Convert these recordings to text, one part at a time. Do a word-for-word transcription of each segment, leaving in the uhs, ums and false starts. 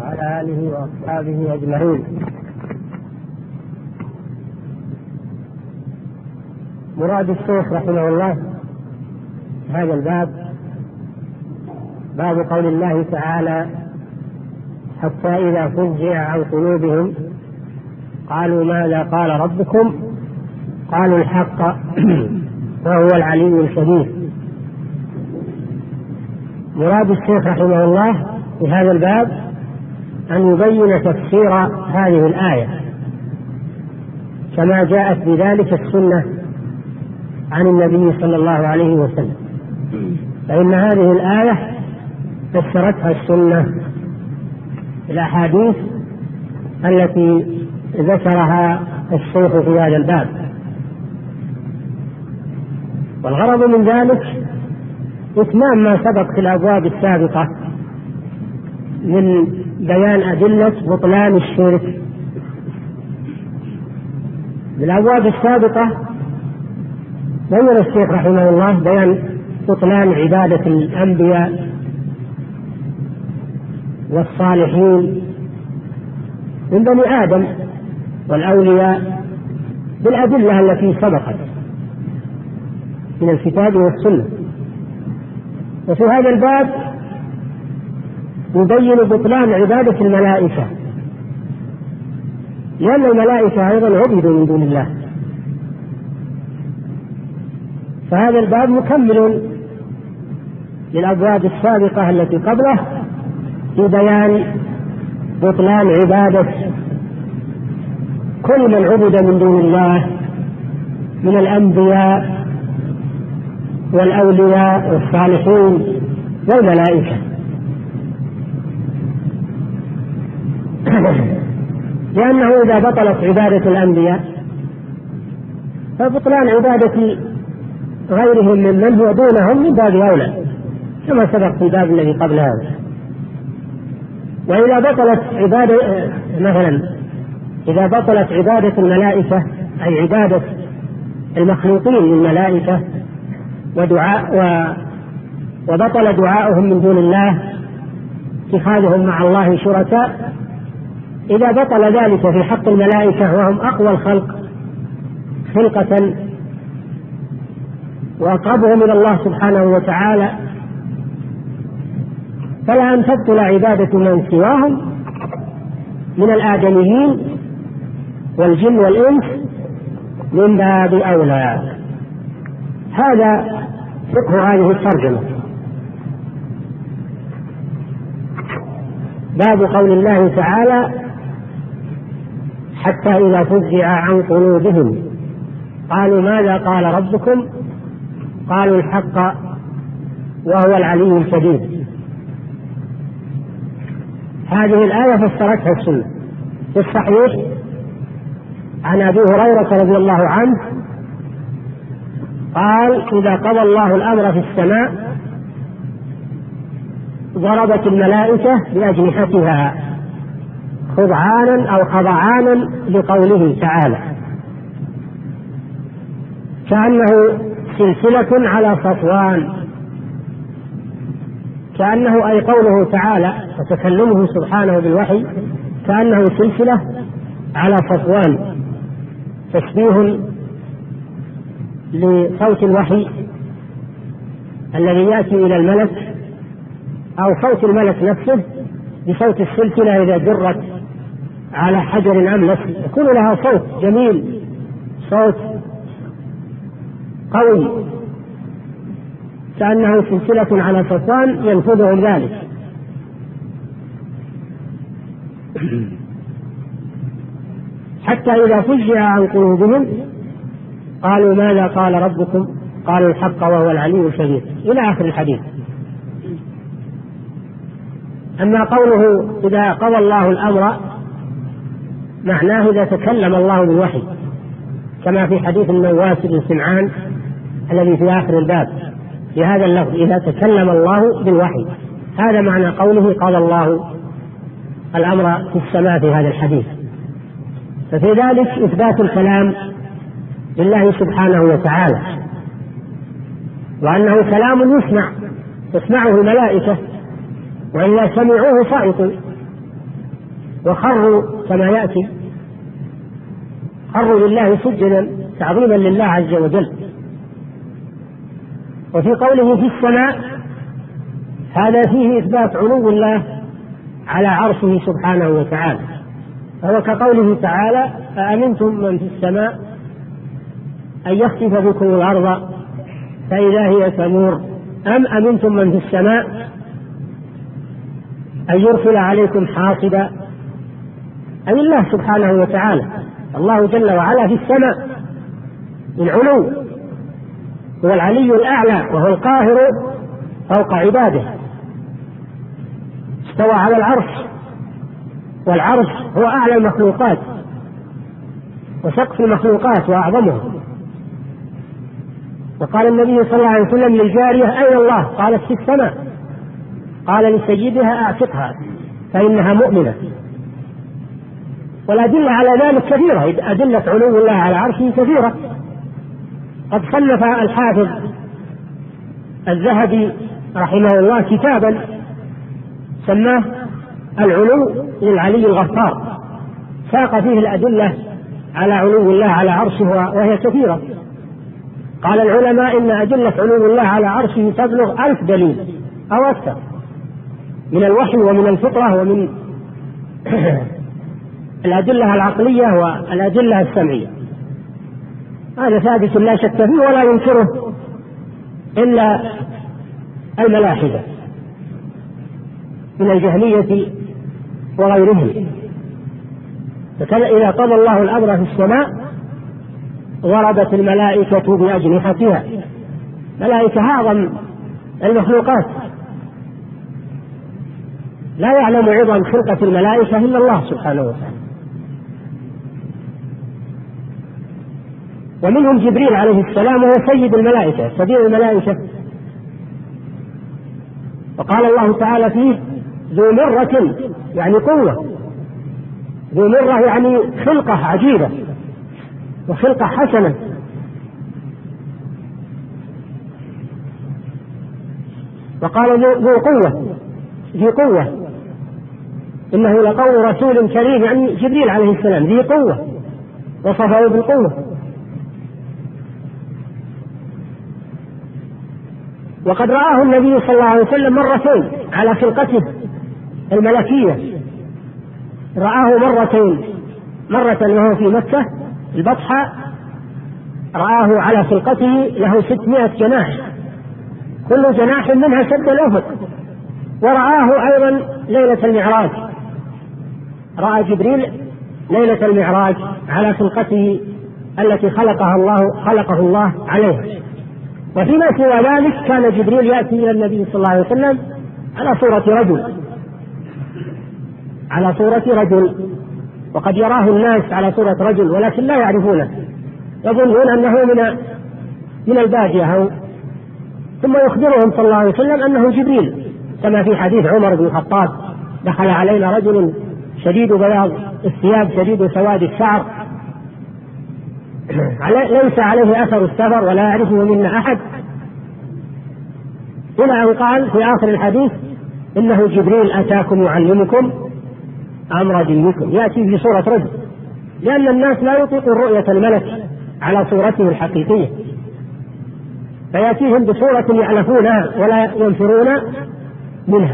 وعلى آله وأصحابه أجمعين. مراد الشيخ رحمه الله هذا الباب باب قول الله تعالى: حتى إذا فزع عن قلوبهم قالوا ماذا قال ربكم قالوا الحق وهو العلي الكبير. مراد الشيخ رحمه الله في هذا الباب أن يبين تفسير هذه الآية كما جاءت بذلك السنة عن النبي صلى الله عليه وسلم، فإن هذه الآية فسرتها السنة الأحاديث التي ذكرها الشيخ في هذا الباب. والغرض من ذلك إتمام ما سبق في الأبواب السابقة من بيان أدلة بطلان الشرك. بالأبواب السابقة بين الشيخ رحمه الله بيان بطلان عبادة الأنبياء والصالحين من بني آدم والأولياء بالأدلة التي سبقت من الكتاب والسنة. وفي هذا الباب يبين بطلان عبادة الملائكة، لأن الملائكة أيضا عبدوا من دون الله. فهذا الباب مكمل للأبواب السابقة التي قبله في بيان بطلان عبادة كل من عبد من دون الله من الأنبياء والأولياء والصالحين والملائكة. لأنه إذا بطلت عبادة الأنبياء فبطلان عبادة غيرهم ممن هو دونهم من باب أولى كما سبق في الباب الذي قبل هذا. وإذا بطلت عبادة مثلا إذا بطلت عبادة الملائكة أي عبادة المخلوقين للملائكة ودعاء و وبطل دعاؤهم من دون الله اتخاذهم مع الله شركاء، إذا بطل ذلك في حق الملائكة وهم أقوى الخلق خلقة وأقربهم إلى الله سبحانه وتعالى، فلا أن تبطل عبادة من سواهم من الآدميين والجن والإنس من باب أولى. هذا فقه هذه الترجمة. باب قول الله تعالى: حتى إذا فزع عن قلوبهم قالوا ماذا قال ربكم قالوا الحق وهو العلي الكبير. هذه الآية فسرتها السنة في الصحيح عن أبي هريرة رضي الله عنه قال: إذا قضى الله الأمر في السماء ضربت الملائكة بأجنحتها خضعانا أو خضعانا لقوله تعالى، كأنه سلسلة على صفوان، كأنه أي قوله تعالى وتكلمه سبحانه بالوحي كأنه سلسلة على صفوان، تشبيه لصوت الوحي الذي يأتي إلى الملك أو صوت الملك نفسه بصوت السلسلة إذا جرت على حجر أملس يكون لها صوت جميل، صوت قوي كأنه سلسلة على صفوان ينفذهم ذلك. حتى إذا فزع عن قلوبهم قالوا ماذا قال ربكم قالوا الحق وهو العلي الكبير إلى آخر الحديث. أما قوله إذا قضى الله الأمر معناه إذا تكلم الله بالوحي كما في حديث النواس بن سمعان الذي في آخر الباب بهذا اللفظ: إذا تكلم الله بالوحي. هذا معنى قوله قضى الله الأمر في السماء في هذا الحديث. ففي ذلك إثبات الكلام لله سبحانه وتعالى، وأنه كلام يسمع تسمعه الملائكة وإذا سمعوه صعقوا وخروا كما يأتي، خروا لله سجدا تعظيما لله عز وجل. وفي قوله في السماء هذا فيه إثبات علو الله على عرشه سبحانه وتعالى، فهو كقوله تعالى أأمنتم من في السماء أن يخسف بكم الأرض فإذا هي تمور أم أمنتم من في السماء أن يرسل عليكم حاصبا، أي الله سبحانه وتعالى. الله جل وعلا في السماء العلو، هو العلي الأعلى وهو القاهر فوق عباده، استوى على العرش، والعرش هو أعلى المخلوقات وسقف المخلوقات وأعظمها. وقال النبي صلى الله عليه وسلم للجارية أين الله؟ قالت في السماء. قال لسيدها أعتقها فإنها مؤمنة. والأدلة على ذلك كثيرة، أدلة علو الله على عرشه كثيرة. قد صنف الحافظ الذهبي رحمه الله كتابا سماه العلو للعلي الغفار، ساق فيه الأدلة على علو الله على عرشه وهي كثيرة. قال العلماء إن أدلة علو الله على عرشه تبلغ ألف دليل أو أكثر من الوحي ومن الفطرة ومن الأدلة العقلية والأدلة السمعية. هذا ثابت لا شك فيه ولا ينكره إلا الملاحدة من الجهمية وغيرهم. إذا قضى الله الأمر في السماء ضربت الملائكة بأجنحتها، ملائكة أعظم المخلوقات، لا يعلم عظم خلقة الملائكة إلا الله سبحانه وتعالى. ومنهم جبريل عليه السلام وهو سيد الملائكة سبيل الملائكة، وقال الله تعالى فيه ذو مرة يعني قوة، ذو مرة يعني خلقة عجيبة وخلقة حسنة. وقال ذو قوة ذي قوة إنه لقول رسول كريم، يعني جبريل عليه السلام ذي قوة وصفه بالقوة. وقد رآه النبي صلى الله عليه وسلم مرتين على خلقته الملكية، رآه مرتين، مرة وهو في مكة البطحاء رآه على خلقته له ستمائة جناح كل جناح منها سد الأفق. ورآه أيضا ليلة المعراج، رأى جبريل ليلة المعراج على خلقته التي خلقها الله خلقه الله عليها. وفيما سوى ذلك كان جبريل يأتي إلى النبي صلى الله عليه وسلم على صورة رجل على صورة رجل وقد يراه الناس على صورة رجل ولكن لا يعرفونه، يظنون أنه من من البادية، ثم يخبرهم صلى الله عليه وسلم أنه جبريل، كما في حديث عمر بن الخطاب دخل علينا رجل شديد بياض الثياب شديد سواد الشعر ليس عليه أثر السفر ولا يعرفه منا أحد، إلى أن قال في آخر الحديث إنه جبريل أتاكم يعلمكم أمر دينكم، يأتي في صورة رجل، لأن الناس لا يطيقون رؤية الملك على صورته الحقيقية، فيأتيهم بصورة يعلفونها ولا ينفرون منها.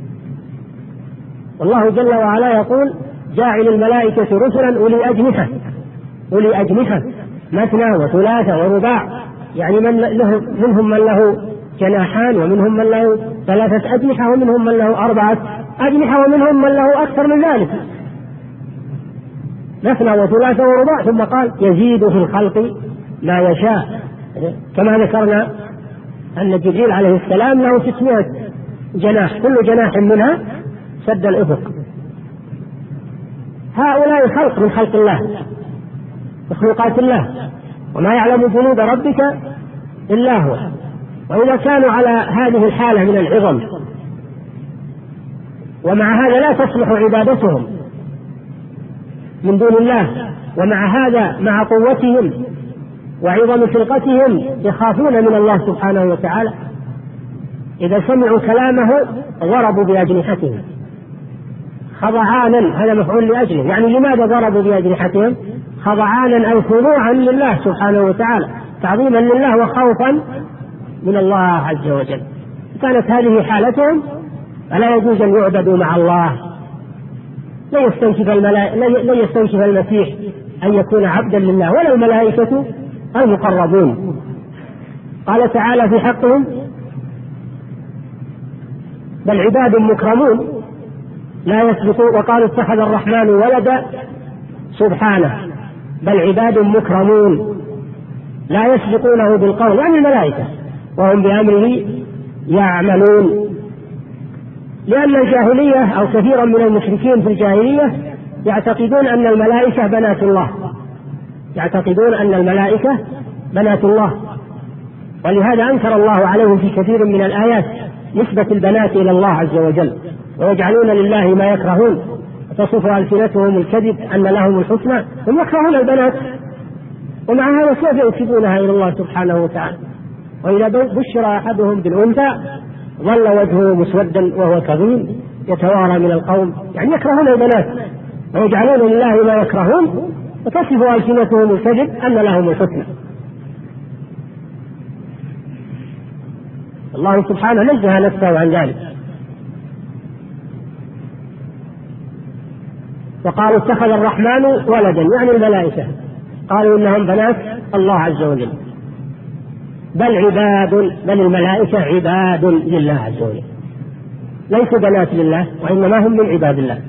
والله جل وعلا يقول جاعل الملائكة رسلا أولي أجنحة أولي أجنحة مثنى وثلاثة ورباع، يعني من له منهم من له جناحان ومنهم من له ثلاثة أجنحة ومنهم من له أربعة أجنحة ومنهم من له أكثر من ذلك، مثنى وثلاثة ورباع. ثم قال يزيد في الخلق ما يشاء، كما ذكرنا أن جبريل عليه السلام له ستمائة جناح كل جناح منها سد الأفق. هؤلاء خلق من خلق الله مخلوقات الله، وما يعلم جنود ربك إلا هو. وإذا كانوا على هذه الحالة من العظم ومع هذا لا تصلح عبادتهم من دون الله، ومع هذا مع قوتهم وعظم خلقتهم يخافون من الله سبحانه وتعالى، إذا سمعوا كلامه ضربوا بأجنحتهم خضعانا هذا مفعول لأجله، يعني لماذا ضربوا بأجنحتهم؟ خضعانا أي خضوعا لله سبحانه وتعالى، تعظيما لله وخوفا من الله عز وجل. كانت هذه حالتهم فلا يجوز أن يعبدوا مع الله. لا يستنكف لا يستنكف المسيح أن يكون عبدا لله ولا الملائكة المقربون. قال تعالى في حقهم بل عباد مكرمون لا يسبقون، وقالوا اتخذ الرحمن ولدا سبحانه بل عباد مكرمون لا يسبقونه بالقول، يعني الملائكة، وهم بأمره يعملون. لأن الجاهلية أو كثيرا من المشركين في الجاهلية يعتقدون أن الملائكة بنات الله، يعتقدون أن الملائكة بنات الله، ولهذا أنكر الله عليهم في كثير من الآيات نسبة البنات إلى الله عز وجل، ويجعلون لله ما يكرهون وتصف ألسنتهم الكذب أن لهم الحسنى، هم يكرهون البنات ومع هذا كيف ينسبونها إلى الله سبحانه وتعالى. وإذا بشر أحدهم بالأنثى ظل وجهه مسودا وهو كظيم يتوارى من القوم، يعني يكرهون البنات ويجعلون لله ما يكرهون وتصف ألسنتهم الكذب أن لهم الحسنى. الله سبحانه نزه نفسه عن ذلك. وقالوا اتخذ الرحمن ولدا، يعني الملائكة، قالوا إنهم بنات الله عز وجل، بل عباد، بل الملائكة عباد لله عز وجل، ليسوا بنات لله وإنما هم من عباد الله.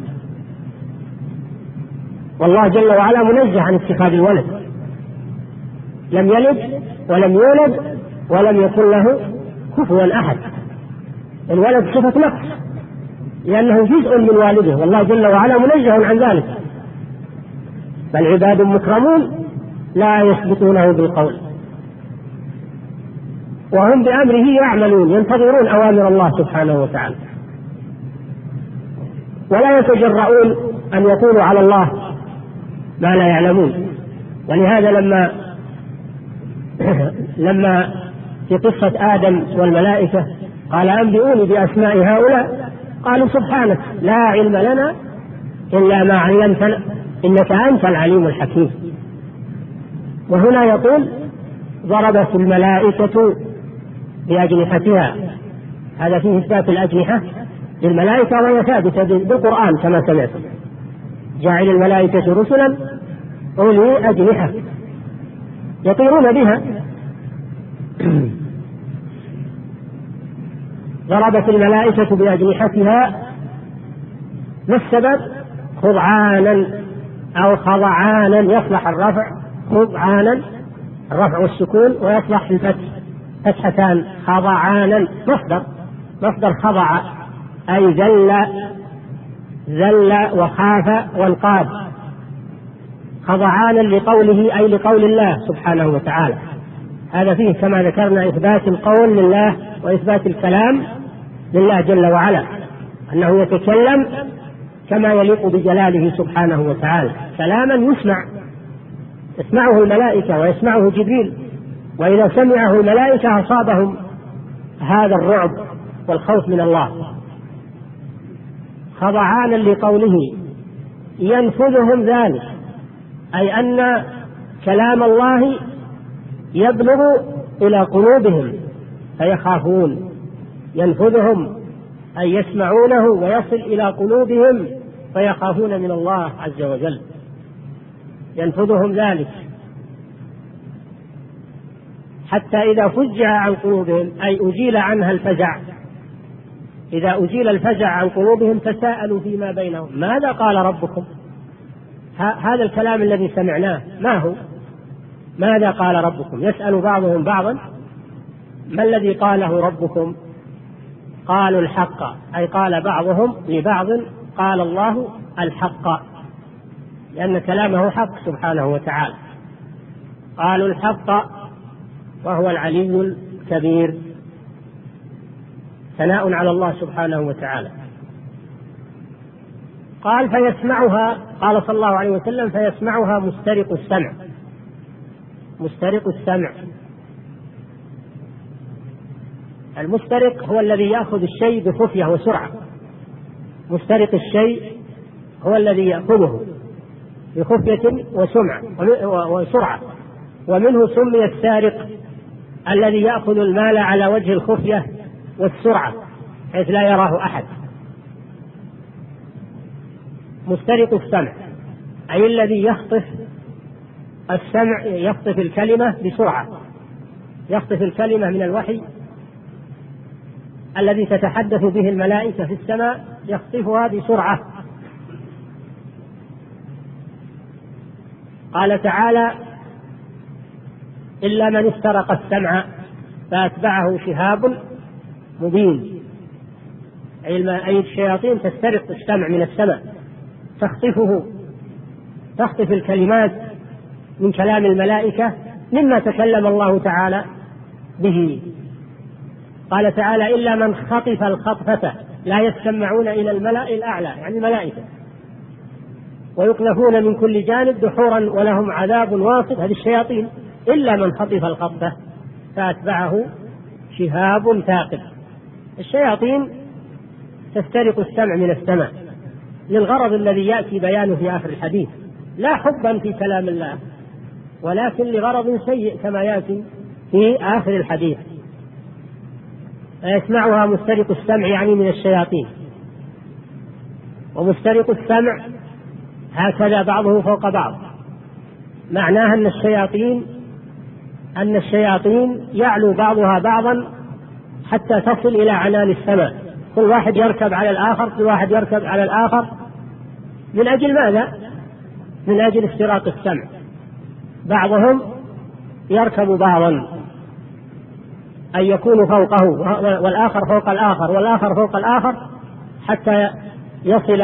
والله جل وعلا منزه عن اتخاذ الولد، لم يلد ولم يولد ولم يكن له كفوا أحد. الولد صفة نقص لأنه جزء من والده، والله جل وعلا منزه عن ذلك. بل عباد مكرمون لا يسبقونه بالقول وهم بأمره يعملون، ينتظرون أوامر الله سبحانه وتعالى، ولا يتجرؤون أن يقولوا على الله ما لا يعلمون. ولهذا لما لما في قصة آدم والملائكة قال أنبئوني بأسماء هؤلاء، قالوا سبحانك لا علم لنا إلا ما علمتنا إنك أنت العليم الحكيم. وهنا يقول ضربت الملائكة بأجنحتها، هذا فيه إثبات الأجنحة للملائكة وهي ثابتة بالقرآن كما سمعت، جاعل الملائكة رسلا أولي أجنحة يطيرون بها. ضربت الملائكة بأجنحتها، ما السبب؟ خضعانا أو خضعانا، يصلح الرفع خضعانا الرفع والسكون، ويصلح الفتح فتحتان، خضعانا مصدر مصدر خضع أي ذل ذل وخاف وانقاد، خضعانا لقوله أي لقول الله سبحانه وتعالى. هذا فيه كما ذكرنا إثبات القول لله وإثبات الكلام لله جل وعلا، أنه يتكلم كما يليق بجلاله سبحانه وتعالى، كلاما يسمع، يسمعه الملائكة ويسمعه جبريل، وإذا سمعه الملائكة أصابهم هذا الرعب والخوف من الله. خضعانا لقوله ينفذهم ذلك، أي أن كلام الله يبلغ إلى قلوبهم فيخافون، ينفذهم أي يسمعونه ويصل إلى قلوبهم فيخافون من الله عز وجل، ينفذهم ذلك حتى إذا فزع عن قلوبهم أي أزيل عنها الفزع، إذا أزيل الفزع عن قلوبهم تساءلوا فيما بينهم ماذا قال ربكم؟ هذا الكلام الذي سمعناه ما هو؟ ماذا قال ربكم؟ يسأل بعضهم بعضا ما الذي قاله ربكم؟ قالوا الحق، أي قال بعضهم لبعض قال الله الحق، لأن كلامه حق سبحانه وتعالى. قالوا الحق وهو العلي الكبير، ثناء على الله سبحانه وتعالى. قال فيسمعها، قال صلى الله عليه وسلم فيسمعها مسترق السمع، مسترق السمع. المسترق هو الذي يأخذ الشيء بخفية وسرعة، مسترق الشيء هو الذي يأخذه بخفية وسمعة وسرعة، ومنه سمي السارق الذي يأخذ المال على وجه الخفية والسرعة حيث لا يراه أحد. مسترق السمع أي الذي يخطف السمع، يخطف الكلمة بسرعة، يخطف الكلمة من الوحي الذي تتحدث به الملائكة في السماء، يخطفها بسرعة. قال تعالى: إلا من استرق السمع فأتبعه شهاب مبين، أي الشياطين تسترق السمع من السماء، تخطفه، تخطف الكلمات من كلام الملائكة مما تكلم الله تعالى به. قال تعالى: إلا من خطف الخطفة لا يستمعون إلى الملأ الأعلى، يعني الملائكة، ويقذفون من كل جانب دحورا ولهم عذاب واصب. هذه الشياطين. إلا من خطف الخطفة فأتبعه شهاب ثاقب. الشياطين تسترق السمع من السماء للغرض الذي يأتي بيانه في آخر الحديث، لا حبا في كلام الله، ولكن لغرض سيء كما يأتي في آخر الحديث. فيسمعها مسترق السمع يعني من الشياطين. ومسترق السمع هكذا بعضه فوق بعض، معناها أن الشياطين أن الشياطين يعلو بعضها بعضا حتى تصل إلى عنان السماء، كل واحد يركب على الآخر، كل واحد يركب على الآخر. من أجل ماذا؟ من أجل استراق السمع. بعضهم يركب بعضا، أن يكون فوقه والآخر فوق الآخر والآخر فوق الآخر حتى يصل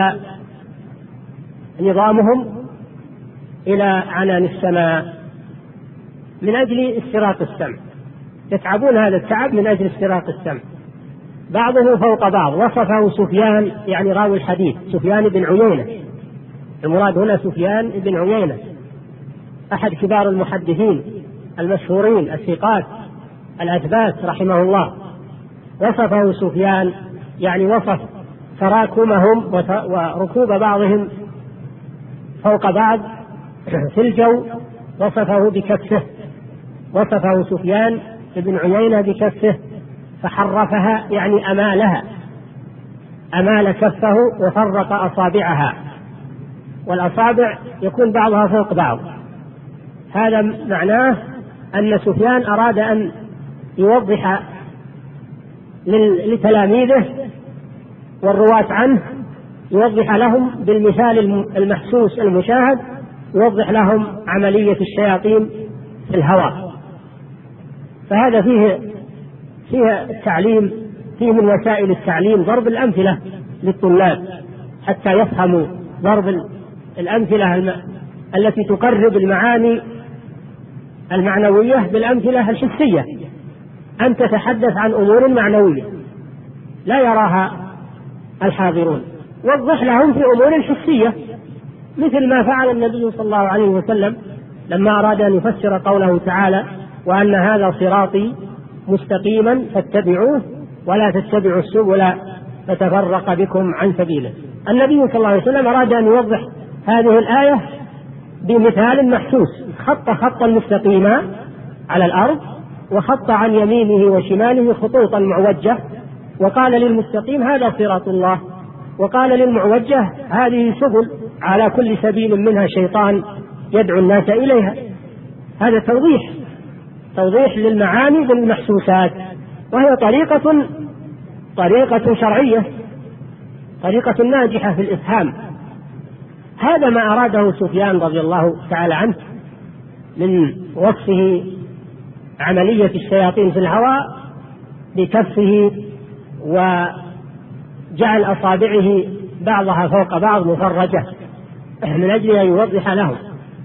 نظامهم إلى عنان السماء من أجل استراق السمع. يتعبون هذا التعب من أجل استراق السمع. بعضه فوق بعض. وصفه سفيان يعني راوي الحديث، سفيان بن عيينة، المراد هنا سفيان بن عيينة أحد كبار المحدثين المشهورين الثقات الأثبات رحمه الله. وصفه سفيان يعني وصف تراكمهم وركوب بعضهم فوق بعض في الجو، وصفه بكفه. وصفه سفيان بن عيينة بكفه فحرفها يعني أمالها، أمال كفه وفرق أصابعها، والأصابع يكون بعضها فوق بعض. هذا معناه أن سفيان أراد أن يوضح لتلاميذه والرواة عنه، يوضح لهم بالمثال المحسوس المشاهد، يوضح لهم عملية الشياطين في الهواء. فهذا فيه فيه التعليم، فيه من وسائل التعليم ضرب الأمثلة للطلاب حتى يفهموا، ضرب الأمثلة التي تقرب المعاني المعنوية بالأمثلة الحسية. أن تتحدث عن أمور معنوية لا يراها الحاضرون، وضح لهم في أمور حسية، مثل ما فعل النبي صلى الله عليه وسلم لما أراد أن يفسر قوله تعالى: وأن هذا صراطي مستقيما فاتبعوه ولا تتبعوا السبل فتفرق بكم عن سبيله. النبي صلى الله عليه وسلم أراد أن يوضح هذه الآية بمثال محسوس، خط خطا مستقيما على الأرض، وخط عن يمينه وشماله خطوطا معوجة، وقال للمستقيم هذا صراط الله، وقال للمعوجة هذه سبل، على كل سبيل منها شيطان يدعو الناس إليها. هذا توضيح توضيح للمعاني بالمحسوسات، وهي طريقة طريقة شرعية، طريقة ناجحة في الإفهام. هذا ما أراده سفيان رضي الله تعالى عنه من وصفه عملية الشياطين في الهواء بكفه، وجعل أصابعه بعضها فوق بعض مفرجة من أجل أن يوضح لهم.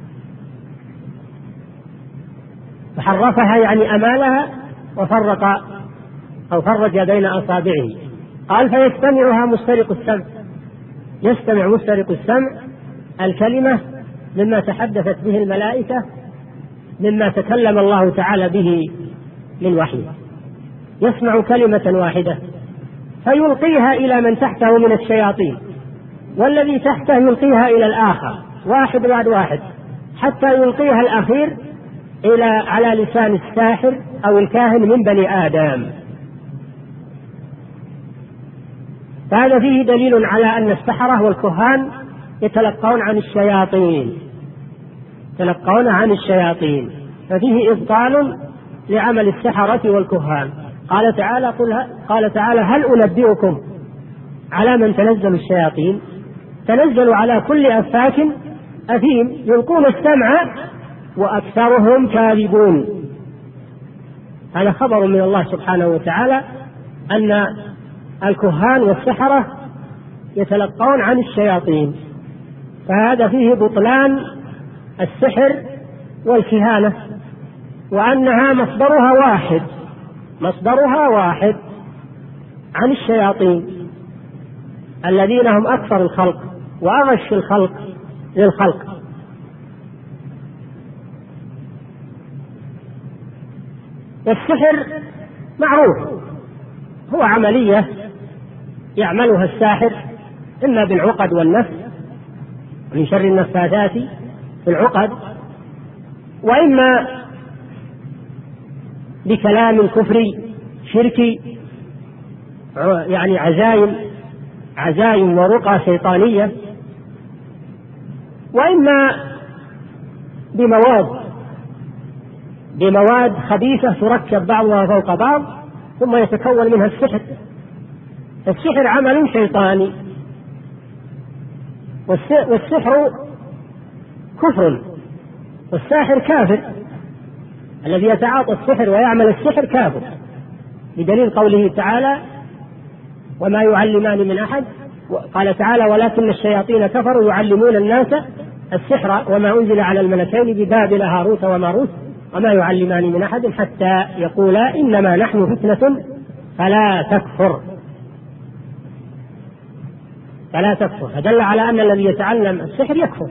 فحرفها يعني أمالها وفرق أو فرج بين أصابعه. قال: فيستمعها مسترق السمع، يستمع مسترق السمع الكلمة مما تحدثت به الملائكة، مما تكلم الله تعالى به من وحيه، يسمع كلمة واحدة فيلقيها إلى من تحته من الشياطين، والذي تحته يلقيها إلى الآخر واحد بعد واحد حتى يلقيها الأخير إلى على لسان الساحر أو الكاهن من بني آدم. فهذا فيه دليل على أن السحرة والكهان يتلقون عن الشياطين يتلقون عن الشياطين ففيه إبطال لعمل السحرة والكهان. قال تعالى قل قال تعالى هل أنبئكم على من تنزل الشياطين؟ تنزل على كل أفاك أثيم يلقون السمع وأكثرهم كاذبون. هذا خبر من الله سبحانه وتعالى أن الكهان والسحرة يتلقون عن الشياطين، فهذا فيه بطلان السحر والكهانة، وأنها مصدرها واحد مصدرها واحد عن الشياطين الذين هم أكثر الخلق وأغش الخلق للخلق. والسحر معروف هو عملية يعملها الساحر إما بالعقد والنفس من شر النفاثات في العقد، وإما بكلام كفري شركي يعني عزايم عزايم ورقى شيطانية، وإما بمواد بمواد خبيثة تركب بعضها فوق بعض ثم يتكون منها السحر. السحر عمل شيطاني، والسحر كفر، والساحر كافر. الذي يتعاطى السحر ويعمل السحر كافر، بدليل قوله تعالى وما يعلمان من أحد. قال تعالى ولكن الشياطين كفروا يعلمون الناس السحر وما أنزل على الملكين ببابل هاروت وماروت وما يعلمان من أحد حتى يقولا إنما نحن فتنة فلا تكفر فلا تكفر فدل على أن الذي يتعلم السحر يكفر.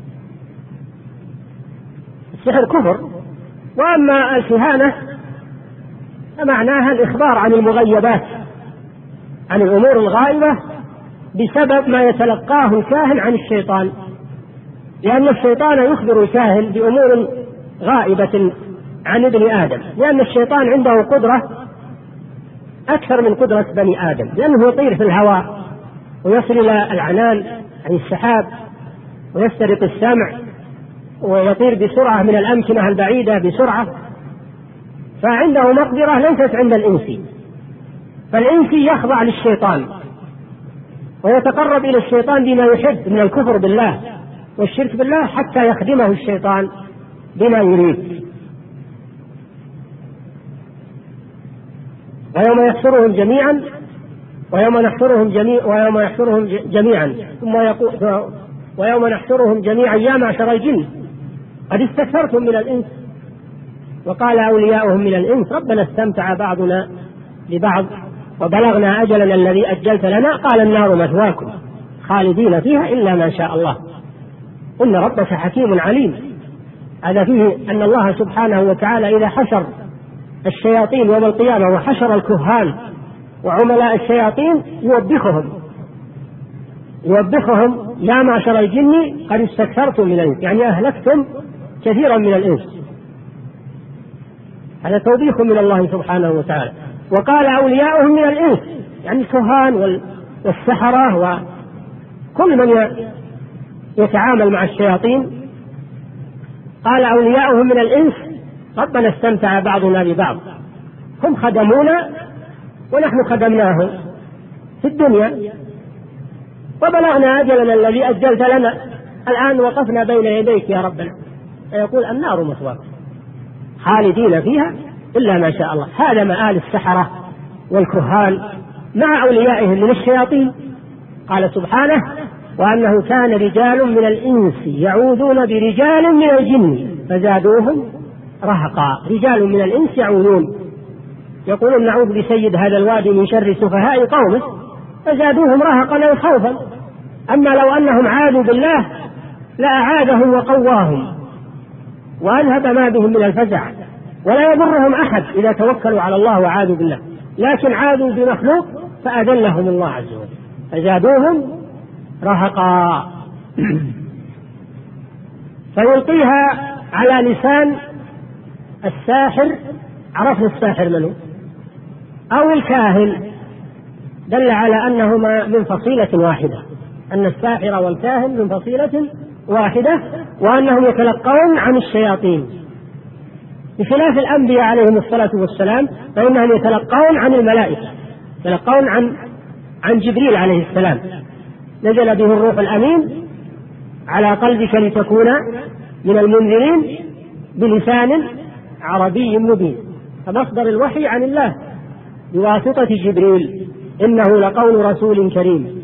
السحر كفر. وأما الكهانة فمعناها الإخبار عن المغيبات، عن الأمور الغائبة بسبب ما يتلقاه الكاهن عن الشيطان، لأن الشيطان يخبر الكاهن بأمور غائبة عن ابن آدم، لأن الشيطان عنده قدرة أكثر من قدرة بني آدم، لأنه يطير في الهواء ويصل إلى العنان عن السحاب ويسترق السمع ويطير بسرعة من الأمكنة البعيدة بسرعة، فعنده مقدرة ليست عند الإنسي. فالإنسي يخضع للشيطان ويتقرب إلى الشيطان بما يحب من الكفر بالله والشرك بالله حتى يخدمه الشيطان بما يريد. ويوم يحشرهم جميعا ويوم نحشرهم جميع ويوم يحشرهم جميعا ثم يقول ويوم نحشرهم جميعا يا معشر الجن قد استكثرتم من الإنس وقال أولياؤهم من الإنس ربنا استمتع بعضنا ببعض وبلغنا أجلنا الذي أجلت لنا قال النار مثواكم خالدين فيها إلا ما شاء الله إن ربك حكيم عليم. هذا فيه أن الله سبحانه وتعالى إذا حشر الشياطين يوم القيامة وحشر الكهان وعملاء الشياطين يوبخهم يوبخهم يا معشر الجن قد استكثرتم من الإنس، يعني أهلكتم كثيرا من الإنس. هذا توبيخ من الله سبحانه وتعالى. وقال أولياؤهم من الإنس، يعني الكهان والسحرة وكل من يتعامل مع الشياطين. قال أولياؤهم من الإنس ربنا استمتع بعضنا ببعض، هم خدمونا ونحن خدمناهم في الدنيا وبلغنا أجلنا الذي أجلت لنا الآن وقفنا بين يديك يا ربنا. فيقول النار مثواكم خالدين فيها إلا ما شاء الله. هذا مآل السحرة والكهان مع أوليائهم من الشياطين. قال سبحانه وأنه كان رجال من الإنس يعوذون برجال من الجن فزادوهم رهقا. رجال من الإنس يعوذون يقولون نعوذ بسيد هذا الوادي من شر سفهاء قومه فزادوهم رهقا أو خوفا. أما لو أنهم عادوا بالله لأعادهم وقواهم وأذهب ما بهم من الفزع، ولا يضرهم أحد إذا توكلوا على الله وعادوا بالله، لكن عادوا بمخلوق فأذلهم الله عز وجل فزادوهم رهقا فيلقيها على لسان الساحر، عرفنا الساحر منه، أو الكاهن، دل على أنهما من فصيلة واحدة، أن الساحر والكاهن من فصيلة واحدة، وأنهم يتلقون عن الشياطين، بخلاف الأنبياء عليهم الصلاة والسلام فإنهم يتلقون عن الملائكة، يتلقون عن عن جبريل عليه السلام، نزل به الروح الأمين على قلبك لتكون من المنذرين بلسان عربي مبين. فمصدر الوحي عن الله بواسطة جبريل، إنه لقول رسول كريم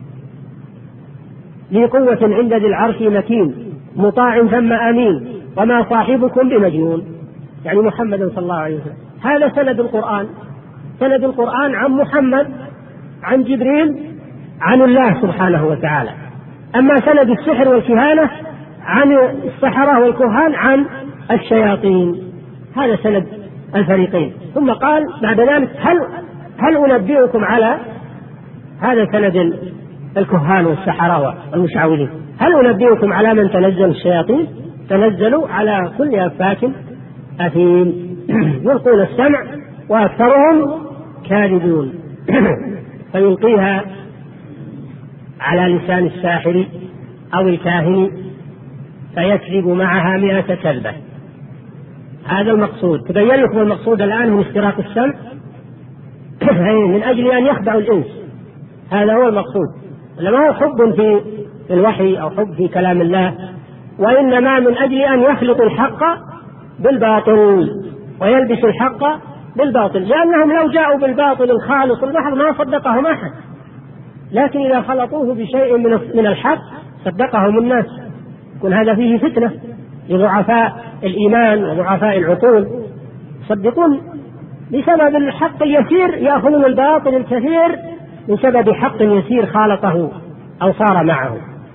ذي قوة عند ذي العرش مكين مطاع ثم أمين وما صاحبكم بمجنون، يعني محمد صلى الله عليه وسلم. هذا سند القرآن، سند القرآن عن محمد عن جبريل عن الله سبحانه وتعالى. أما سند السحر والكهانة عن السحرة والكهان عن الشياطين، هذا سند الفريقين. ثم قال بعد ذلك هل هل أنبئكم على هذا سند الكهان والسحرة والمشعوذين، هل أنبئكم على من تنزل الشياطين؟ تنزلوا على كل أفاك أثيم يلقون السمع وأكثرهم كاذبون. فيلقيها على لسان الساحر أو الكاهن فيكذب معها مئة كذبة. هذا المقصود. تبين لكم المقصود الآن من استراق السمع من أجل أن يخدعوا الإنس، هذا هو المقصود. لما هو حب في الوحي أو حب في كلام الله، وإنما من أجل أن يخلطوا الحق بالباطل ويلبس الحق بالباطل، لأنهم لو جاءوا بالباطل الخالص المحض ما صدقهم أحد، لكن إذا خلطوه بشيء من الحق صدقهم الناس. يكون هذا فيه فتنة لضعفاء الإيمان وضعفاء العقول، يصدقون بسبب الحق اليسير يأخذون الباطل الكثير بسبب حق يسير خالطه أو صار معه.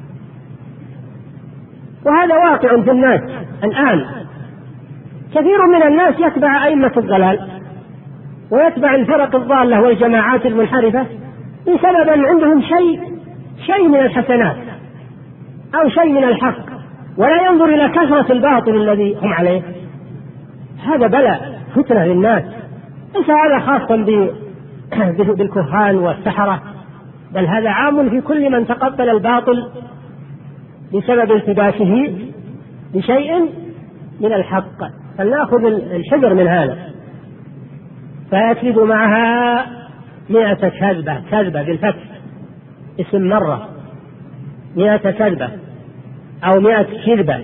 وهذا واقع في الناس الآن. كثير من الناس يتبع أئمة الضلال ويتبع الفرق الضالة والجماعات المنحرفة بسبب أن عندهم شيء شيء من الحسنات أو شيء من الحق، ولا ينظر إلى كثرة الباطل الذي هم عليه. هذا بلاء فتنة للناس، ليس هذا خاصا بالكهان والسحرة، بل هذا عام في كل من تقبل الباطل بسبب التباسه بشيء من الحق. فلنأخذ الحذر من هذا. فيكذب معها مئة كذبة، كذبة بالفتح اسم مرة، مئة كذبة أو مئة كذبة.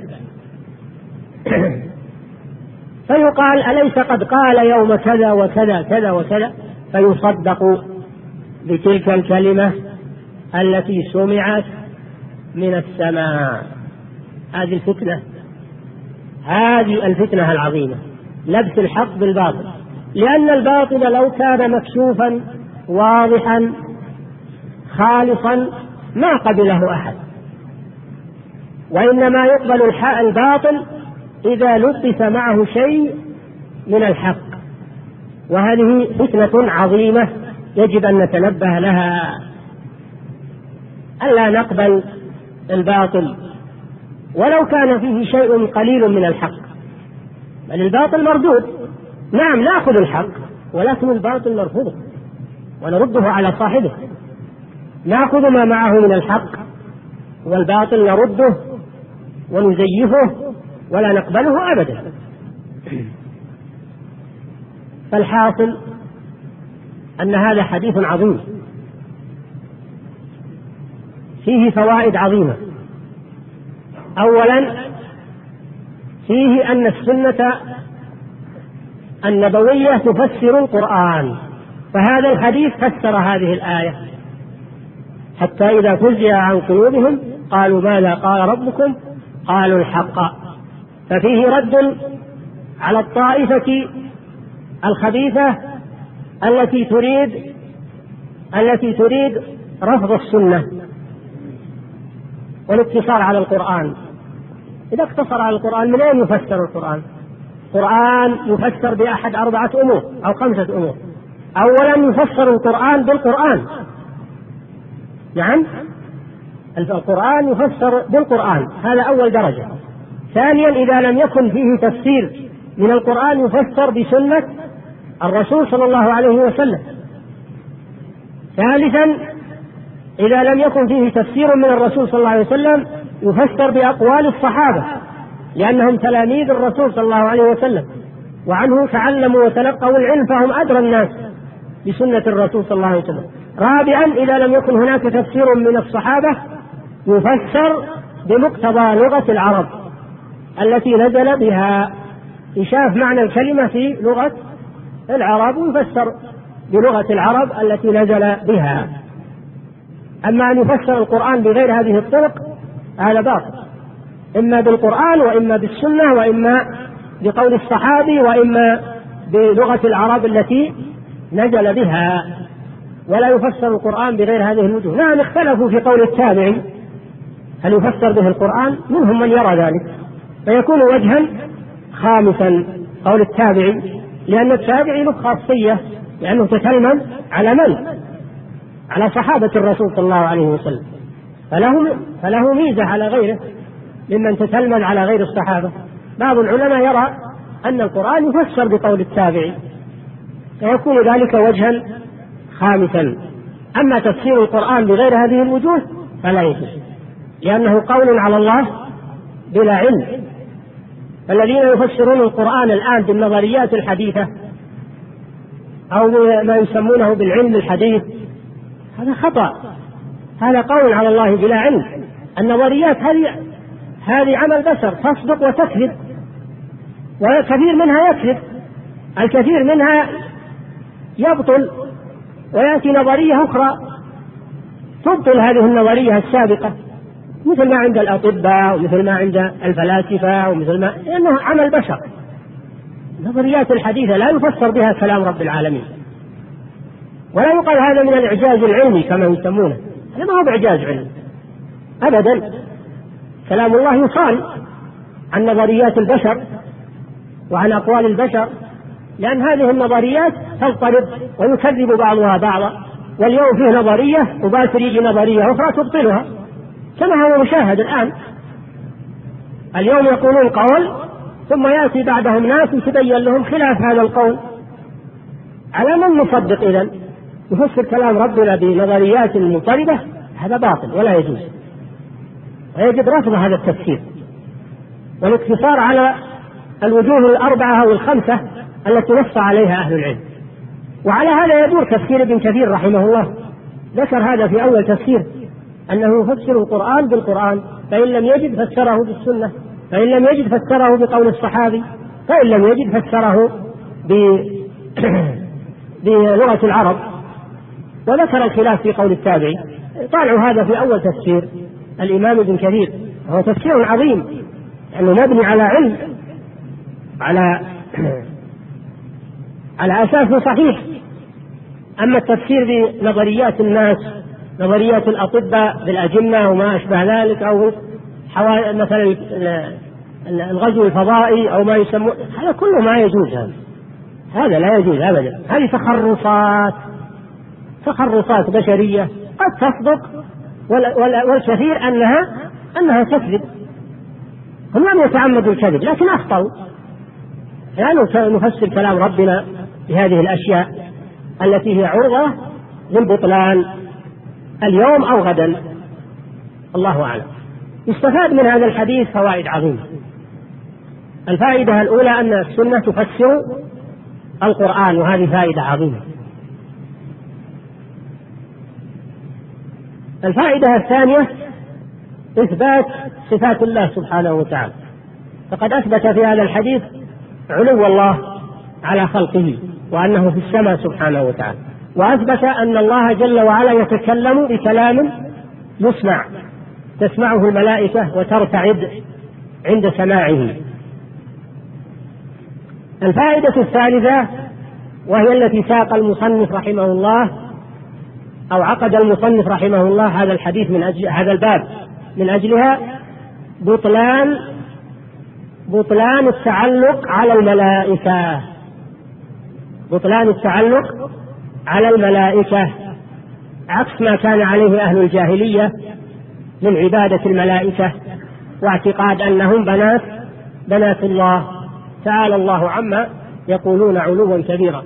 فيقال أليس قد قال يوم كذا وكذا كذا وكذا، فيصدق بتلك الكلمة التي سمعت من السماء. هذه الفتنة، هذه الفتنة العظيمة، لبس الحق بالباطل، لأن الباطل لو كان مكشوفا واضحا خالصا ما قبله أحد، وإنما يقبل الباطل إذا لبس معه شيء من الحق. وهذه فتنة عظيمة يجب أن نتنبه لها، ألا نقبل الباطل ولو كان فيه شيء قليل من الحق، بل الباطل مردود. نعم نأخذ الحق، ولكن الباطل نرفضه ونرده على صاحبه. نأخذ ما معه من الحق، والباطل نرده ونزيفه ولا نقبله أبدا. فالحاصل أن هذا حديث عظيم فيه فوائد عظيمة. أولا فيه أن السنة النبوية تفسر القرآن، فهذا الحديث فسر هذه الآية حتى إذا فزع عن قلوبهم قالوا ماذا قال ربكم قالوا الحق. ففيه رد على الطائفة الخبيثة التي تريد التي تريد رفض السنة والاقتصار على القرآن. إذا اقتصر على القرآن من أين يفسر القرآن؟ القرآن يفسر بأحد أربعة أمور أو خمسة أمور. أولا يفسر القرآن بالقرآن، نعم القرآن يفسر بالقرآن، هذا أول درجة. ثانيا إذا لم يكن فيه تفسير من القرآن يفسر بسنة الرسول صلى الله عليه وسلم. ثالثا إذا لم يكن فيه تفسير من الرسول صلى الله عليه وسلم يفسر بأقوال الصحابة، لأنهم تلاميذ الرسول صلى الله عليه وسلم وعنه تعلموا وتلقوا العلم، فهم أدرى الناس بسنة الرسول صلى الله عليه وسلم. رابعا إذا لم يكن هناك تفسير من الصحابة يفسر بمقتضى لغة العرب التي نزل بها، يشاف معنى الكلمة في لغة العرب ويفسر بلغة العرب التي نزل بها. أما أن يفسر القرآن بغير هذه الطرق هذا باطل، إما بالقرآن وإما بالسنة وإما بقول الصحابي وإما بلغة العرب التي نزل بها، ولا يفسر القرآن بغير هذه الوجوه. نعم اختلفوا في قول التابعي هل يفسر به القرآن، منهم من يرى ذلك فيكون وجها خامسا قول التابعي، لأن التابعي له خاصية لأنه تكلم على من؟ على صحابة الرسول صلى الله عليه وسلم، فله, فله ميزة على غيره ممن تكلم على غير الصحابة. بعض العلماء يرى أن القرآن يفسر بقول التابعي فيكون ذلك وجها خامسا. أما تفسير القرآن بغير هذه الوجوه فلا يجوز، لأنه قول على الله بلا علم. الذين يفسرون القرآن الآن بالنظريات الحديثة أو ما يسمونه بالعلم الحديث هذا خطأ، هذا قول على الله بلا علم. النظريات هذه هذه عمل بشر تصدق وتكذب، وكثير منها يكذب، الكثير منها يبطل ويأتي نظرية أخرى تبطل هذه النظرية السابقة، مثل ما عند الأطباء ومثل ما عند الفلاسفة ومثل ما، لأنه عمل بشر. النظريات الحديثة لا يفسر بها كلام رب العالمين، ولا يقال هذا من الإعجاز العلمي كما يسمونه، هذا ما هو بإعجاز علمي أبدا. كلام الله يصان عن نظريات البشر وعن أقوال البشر، لأن هذه النظريات تضطرب ويكذب بعضها بعضا، واليوم فيه نظرية وباكر يجي نظرية أخرى تبطلها كما هو مشاهد الآن. اليوم يقولون قول ثم يأتي بعدهم ناس يتبين لهم خلاف هذا القول، على من نصدق إذن؟ يفسر كلام ربنا بنظريات مضطربة، هذا باطل ولا يجوز، ويجب رفض هذا التفسير والاقتصار على الوجوه الأربعة أو الخمسة التي نص عليها أهل العلم. وعلى هذا يدور تفسير ابن كثير رحمه الله، ذكر هذا في أول تفسير أنه يفسر القرآن بالقرآن، فإن لم يجد فسره بالسنة، فإن لم يجد فسره بقول الصحابي، فإن لم يجد فسره بلغة العرب. وذكر الخلاف في قول التابعي. طالعوا هذا في أول تفسير الإمام ابن كثير، هو تفسير عظيم لأنه يعني مبني على علم، على على أساس صحيح. أما التفسير بنظريات الناس، نظريات الأطباء بالأجنة وما أشبه ذلك، أو مثلا الغزو الفضائي أو ما يسمون، هذا كله ما يجوز، هذا هذا لا يجوز أبدا. هذه تخرصات تخرصات بشرية قد تصدق، والكثير أنها أنها تكذب. هم لم يتعمدوا الكذب لكن أخطأوا، يعني نفسر كلام ربنا بهذه الأشياء التي هي عرضة للبطلان اليوم أو غدا، الله أعلم. يستفاد من هذا الحديث فوائد عظيمة. الفائدة الأولى أن السنة تفسر القرآن، وهذه فائدة عظيمة. الفائدة الثانية إثبات صفات الله سبحانه وتعالى، فقد أثبت في هذا الحديث علو الله على خلقه وأنه في السماء سبحانه وتعالى، وأثبت أن الله جل وعلا يتكلم بكلام يسمع تسمعه الملائكة وترتعد عند سماعه. الفائدة الثالثة وهي التي ساق المصنف رحمه الله أو عقد المصنف رحمه الله هذا الحديث من أجل هذا الباب من أجلها بطلان بطلان التعلق على الملائكة بطلان التعلق على الملائكة عكس ما كان عليه أهل الجاهلية من عبادة الملائكة واعتقاد أنهم بنات بنات الله، تعالى الله عما يقولون علوا كبيرا.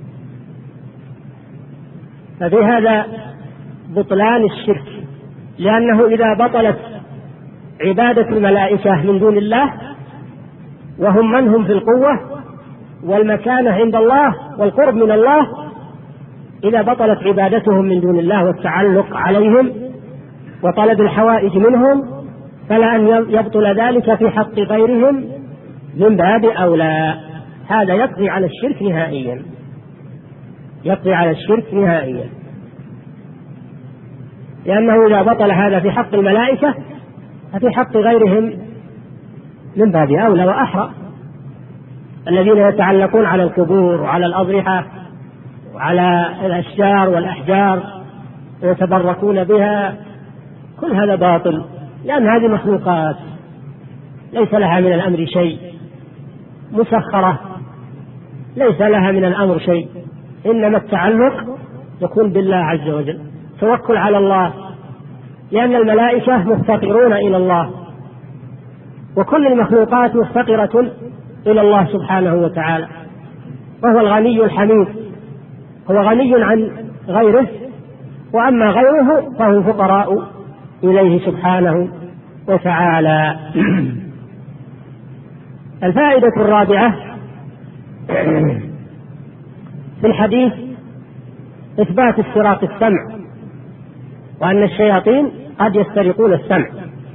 ففي هذا بطلان الشرك، لأنه إذا بطلت عبادة الملائكة من دون الله وهم من هم في القوة والمكانة عند الله والقرب من الله، إذا بطلت عبادتهم من دون الله والتعلق عليهم وطلب الحوائج منهم، فلا أن يبطل ذلك في حق غيرهم من باب أولى. هذا يقضي على الشرك نهائيا، يقضي على الشرك نهائيا، لأنه إذا بطل هذا في حق الملائكة ففي حق غيرهم من باب أولى وأحرى. الذين يتعلقون على القبور وعلى الأضرحة وعلى الأشجار والأحجار ويتبركون بها، كل هذا باطل، لأن هذه مخلوقات ليس لها من الأمر شيء، مسخرة ليس لها من الأمر شيء، إنما التعلق يكون بالله عز وجل، توكل على الله، لأن الملائكة مفتقرون إلى الله، وكل المخلوقات مفتقرة إلى الله سبحانه وتعالى، وهو الغني الحميد، هو غني عن غيره، وأما غيره فهم فقراء إليه سبحانه وتعالى. الفائدة الرابعة في الحديث إثبات استراق السمع، وأن الشياطين قد يسترقون السمع،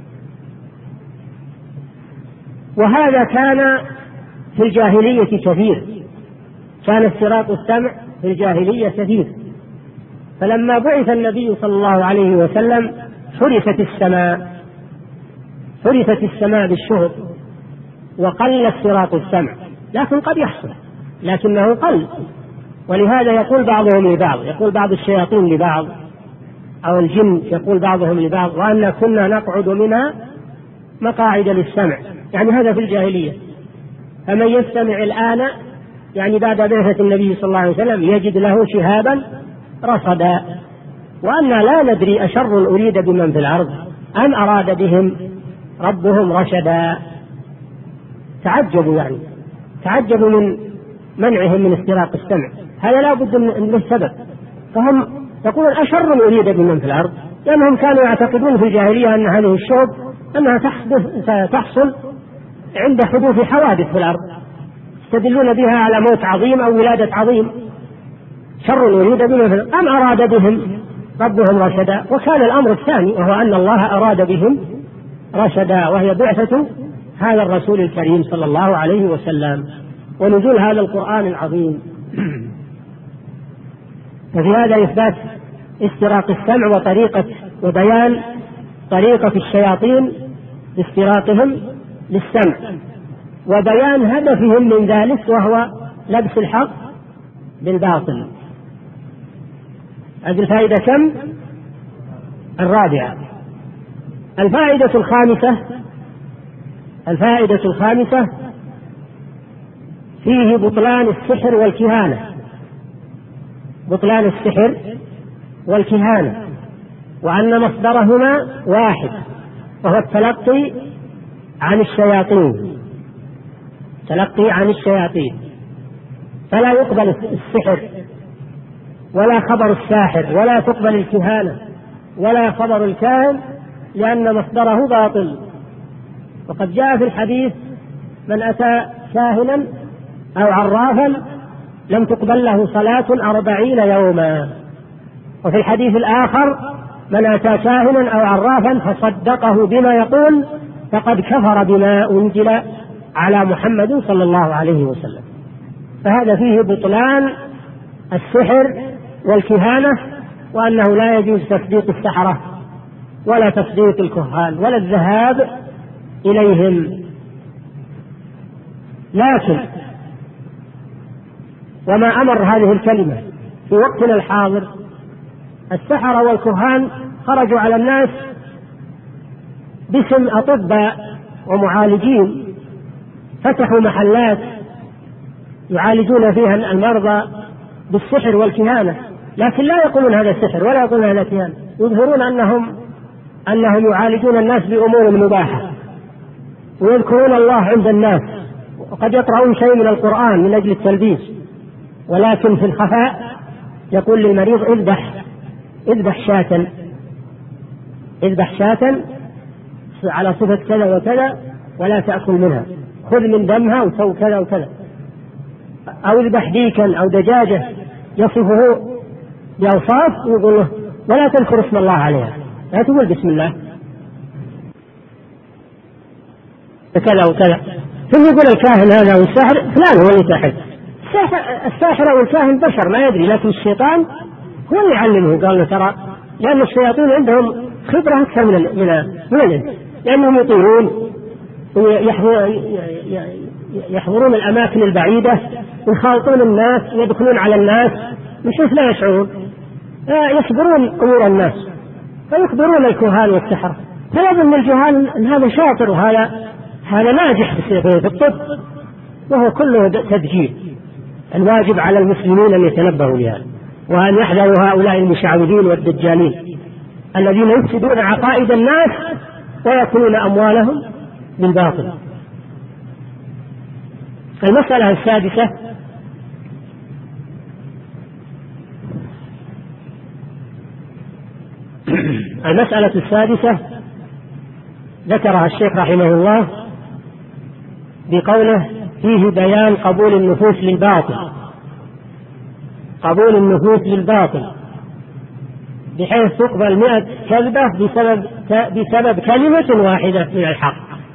وهذا كان في الجاهلية كثير، كان استراق السمع في الجاهلية كثير، فلما بعث النبي صلى الله عليه وسلم حرفت السماء حرفت السماء بالشهب وقل استراق السمع، لكن قد يحصل لكنه قل. ولهذا يقول بعضهم لبعض، يقول بعض الشياطين لبعض أو الجن يقول بعضهم لبعض وأن كنا نقعد منها مقاعد للسمع، يعني هذا في الجاهلية. فمن يستمع الآن يعني بعد بعثة النبي صلى الله عليه وسلم يجد له شهابا رصدا، وأن لا ندري أشر أريد بمن في الأرض أم أراد بهم ربهم رشدا. تعجبوا يعني تعجبوا من منعهم من استراق السمع، هذا لا بد من السبب. فهم يقولون أشر أريد بمن في الأرض، لأنهم كانوا يعتقدون في الجاهلية أن هذه الشوب أنها تحصل عند حدوث حوادث في الأرض، يستدلون بها على موت عظيم أو ولادة عظيم. شر أريد بمن في الأرض أم أراد بهم ربهم رشدا. وكان الأمر الثاني وهو أن الله أراد بهم رشدا، وهي بعثة هذا الرسول الكريم صلى الله عليه وسلم ونزول هذا القرآن العظيم. ففي هذا إثبات استراق السمع وطريقة وبيان طريقة الشياطين لاستراقهم للسمع، وبيان هدفهم من ذلك وهو لبس الحق بالباطل. هذه الفائدة كم؟ الرابعة. الفائدة الخامسة الفائدة الخامسة فيه بطلان السحر والكهانة، بطلان السحر والكهانة، وأن مصدرهما واحد وهو التلقي عن الشياطين، تلقي عن الشياطين، فلا يقبل السحر ولا خبر الساحر ولا تقبل الكهانة ولا خبر الكاهن، لأن مصدره باطل. وقد جاء في الحديث من أتى كاهنا أو عرافا لم تقبل له صلاة أربعين يوما. وفي الحديث الآخر من أتى كاهنا أو عرافا فصدقه بما يقول فقد كفر بما أنزل على محمد صلى الله عليه وسلم. فهذا فيه بطلان السحر والكهانة، وأنه لا يجوز تصديق السحرة ولا تصديق الكهان ولا الذهاب إليهم. لكن وما أمر هذه الكلمة في وقتنا الحاضر، السحرة والكهان خرجوا على الناس باسم أطباء ومعالجين، فتحوا محلات يعالجون فيها المرضى بالسحر والكهانة، لكن لا يقولون هذا السحر ولا يقولون هذا الكهانة، يظهرون أنهم أنهم يعالجون الناس بأمور مباحة ويذكرون الله عند الناس، وقد يقرؤون شيء من القرآن من أجل التلبيس، ولكن في الخفاء يقول للمريض اذبح اذبح شاة اذبح شاة على صفة كذا وكذا ولا تأكل منها، خذ من دمها وسو كذا وكذا، أو اذبح ديكا أو دجاجة يصفه بأوصاف ويقول له ولا تذكر اسم الله عليها، لا تقول بسم الله كذا وكذا. ثم يقول الكاهن هذا والساحر فلان هو اللي ساحر. الساحر أو الكاهن بشر ما يدري، لكن الشيطان هو اللي يعلمه. قال له ترى لأن الشياطين عندهم خبرة أكثر من من الإنس، لأنهم يطيرون ويحضرون الأماكن البعيدة ويخالطون الناس ويدخلون على الناس من حيث لا يشعرون، يصبرون أمور الناس فيخبرون الكهان والسحرة، فيظن الجهال أن هذا شاطر وهذا هذا ناجح في الطب، وهو كله تدجيل. الواجب على المسلمين أن يتنبهوا لهذا وأن يحذروا هؤلاء المشعوذين والدجالين الذين يفسدون عقائد الناس ويأكلون أموالهم بالباطل. المسألة السادسة المسألة السادسة ذكرها الشيخ رحمه الله بقوله فيه بيان قبول النفوس للباطل قبول النفوس للباطل بحيث تقبل مئة كذبة بسبب بسبب كلمة واحدة من الحق.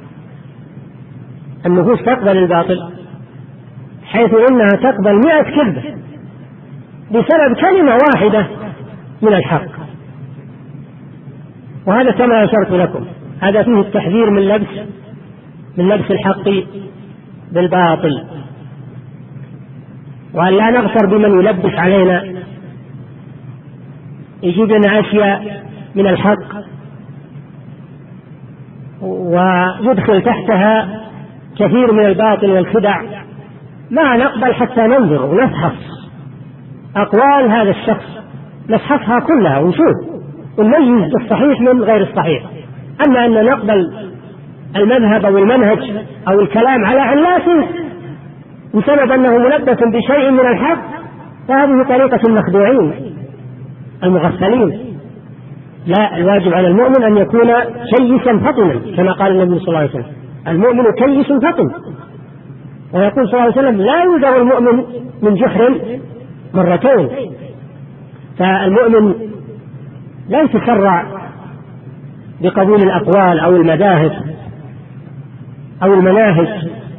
النفوس تقبل الباطل حيث إنها تقبل مئة كذبة بسبب كلمة واحدة من الحق، وهذا كما أشرت لكم هذا فيه التحذير من لبس من لبس الحق بالباطل، وأن لا نغتر بمن يلبس علينا يجيب لنا أشياء من الحق ويدخل تحتها كثير من الباطل والخدع، ما نقبل حتى ننظر ونفحص أقوال هذا الشخص، نفحصها كلها ونشوف ونميز الصحيح من غير الصحيح. أما أن نقبل المذهب أو المنهج أو الكلام على علاسه بسبب أنه ملبس بشيء من الحق، فهذه طريقة المخدوعين المغفلين. لا، الواجب على المؤمن أن يكون كيسا فطنا كما قال النبي صلى الله عليه وسلم المؤمن كيس فطن، ويقول صلى الله عليه وسلم لا يوجر المؤمن من جحر مرتين. فالمؤمن لا يتسرع بقبول الأقوال أو المذاهب أو المناهج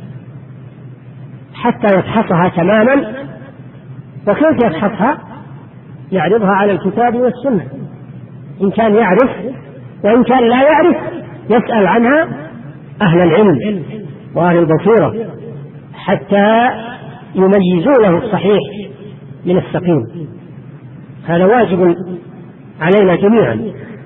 حتى يفحصها تماما. وكيف يفحصها؟ يعرضها على الكتاب والسنة إن كان يعرف، وإن كان لا يعرف يسأل عنها أهل العلم وأهل البصيرة حتى يميزوا له الصحيح من السقيم. هذا واجب علينا جميعا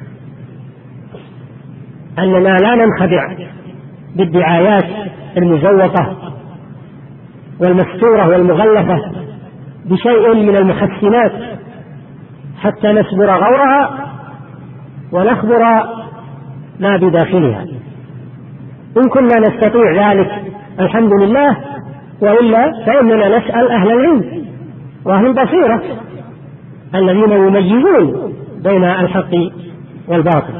أننا لا ننخدع بالدعايات المزوقة والمستورة والمغلفة بشيء من المحسنات حتى نسبر غورها ونخبر ما بداخلها. إن كنا نستطيع ذلك الحمد لله، وإلا فإننا نسأل أهل العلم وأهل البصيرة الذين يميزون بين الحق والباطل.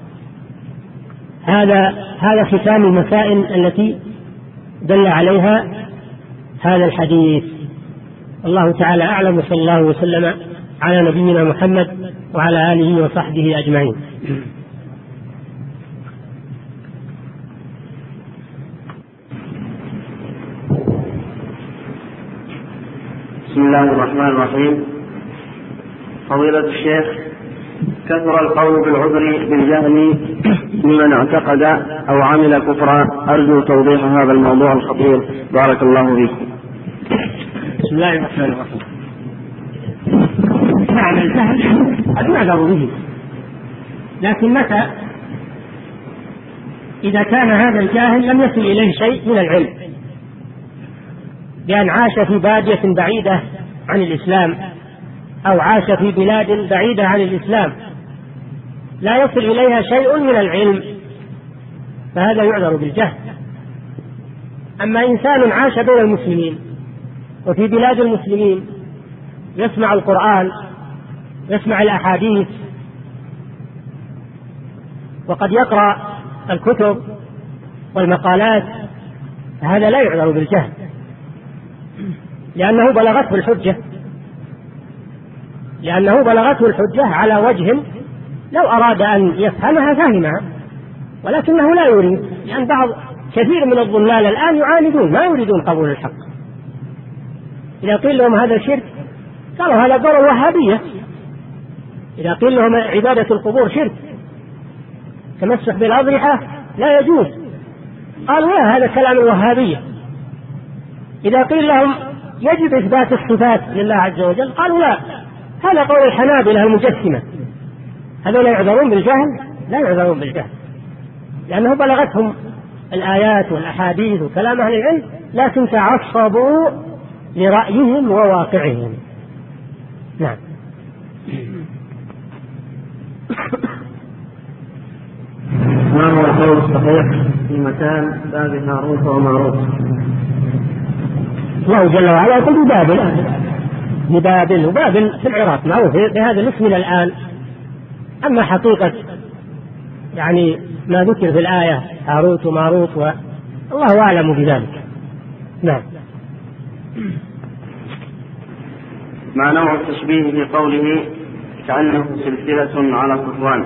هذا هذا ختام المسائل التي دل عليها هذا الحديث. الله تعالى أعلم، وصلى الله وسلم على نبينا محمد وعلى آله وصحبه أجمعين. بسم الله الرحمن الرحيم. فضيلة الشيخ، كثر القول بالعذر بالجهل ممن اعتقد أو عمل كفرا، أرجو توضيح هذا الموضوع الخطير، بارك الله فيكم. بسم الله الرحمن الرحيم. نعم، الجهل قد نعذر به، لكن متى؟ إذا كان هذا الجاهل لم يصل إليه شيء من العلم، بأن عاش في بادية بعيدة عن الإسلام أو عاش في بلاد بعيدة عن الإسلام لا يصل إليها شيء من العلم فهذا يعذر بالجهل. أما إنسان عاش بين المسلمين وفي بلاد المسلمين يسمع القرآن يسمع الأحاديث وقد يقرأ الكتب والمقالات هذا لا يعذر بالجهل لأنه بلغته الحجة لأنه بلغته الحجة على وجه لو أراد أن يفهمها فهمها ولكنه لا يريد، لأن بعض كثير من الضلال الآن يعاندون ما يريدون قبول الحق. إذا قيل لهم هذا شرك قالوا هذا قول الوهابية. إذا قيل لهم عبادة القبور شرك تمسح بالأضرحة لا يجوز قالوا لا هذا كلام الوهابية. إذا قيل لهم يجب إثبات الصفات لله عز وجل قالوا لا هذا قول الحنابلة المجسمة. هذول لا يعذرون بالجهل لا يعذرون بالجهل لأنه بلغتهم الآيات والأحاديث وكلام أهل العلم لكن تعصبوا لرأيهم وواقعهم. نعم. ما هو القول الصحيح في مكان باب هاروت وماروت؟ الله جل وعلا يقول ببابل ببابل وبابل في العراق معروف بهذا الاسم إلى الآن. أما حقيقة يعني ما ذكر في الآية هاروت وماروت والله أعلم بذلك. نعم. ما نوع التشبيه في قوله كأنه سلسلة على صفوان؟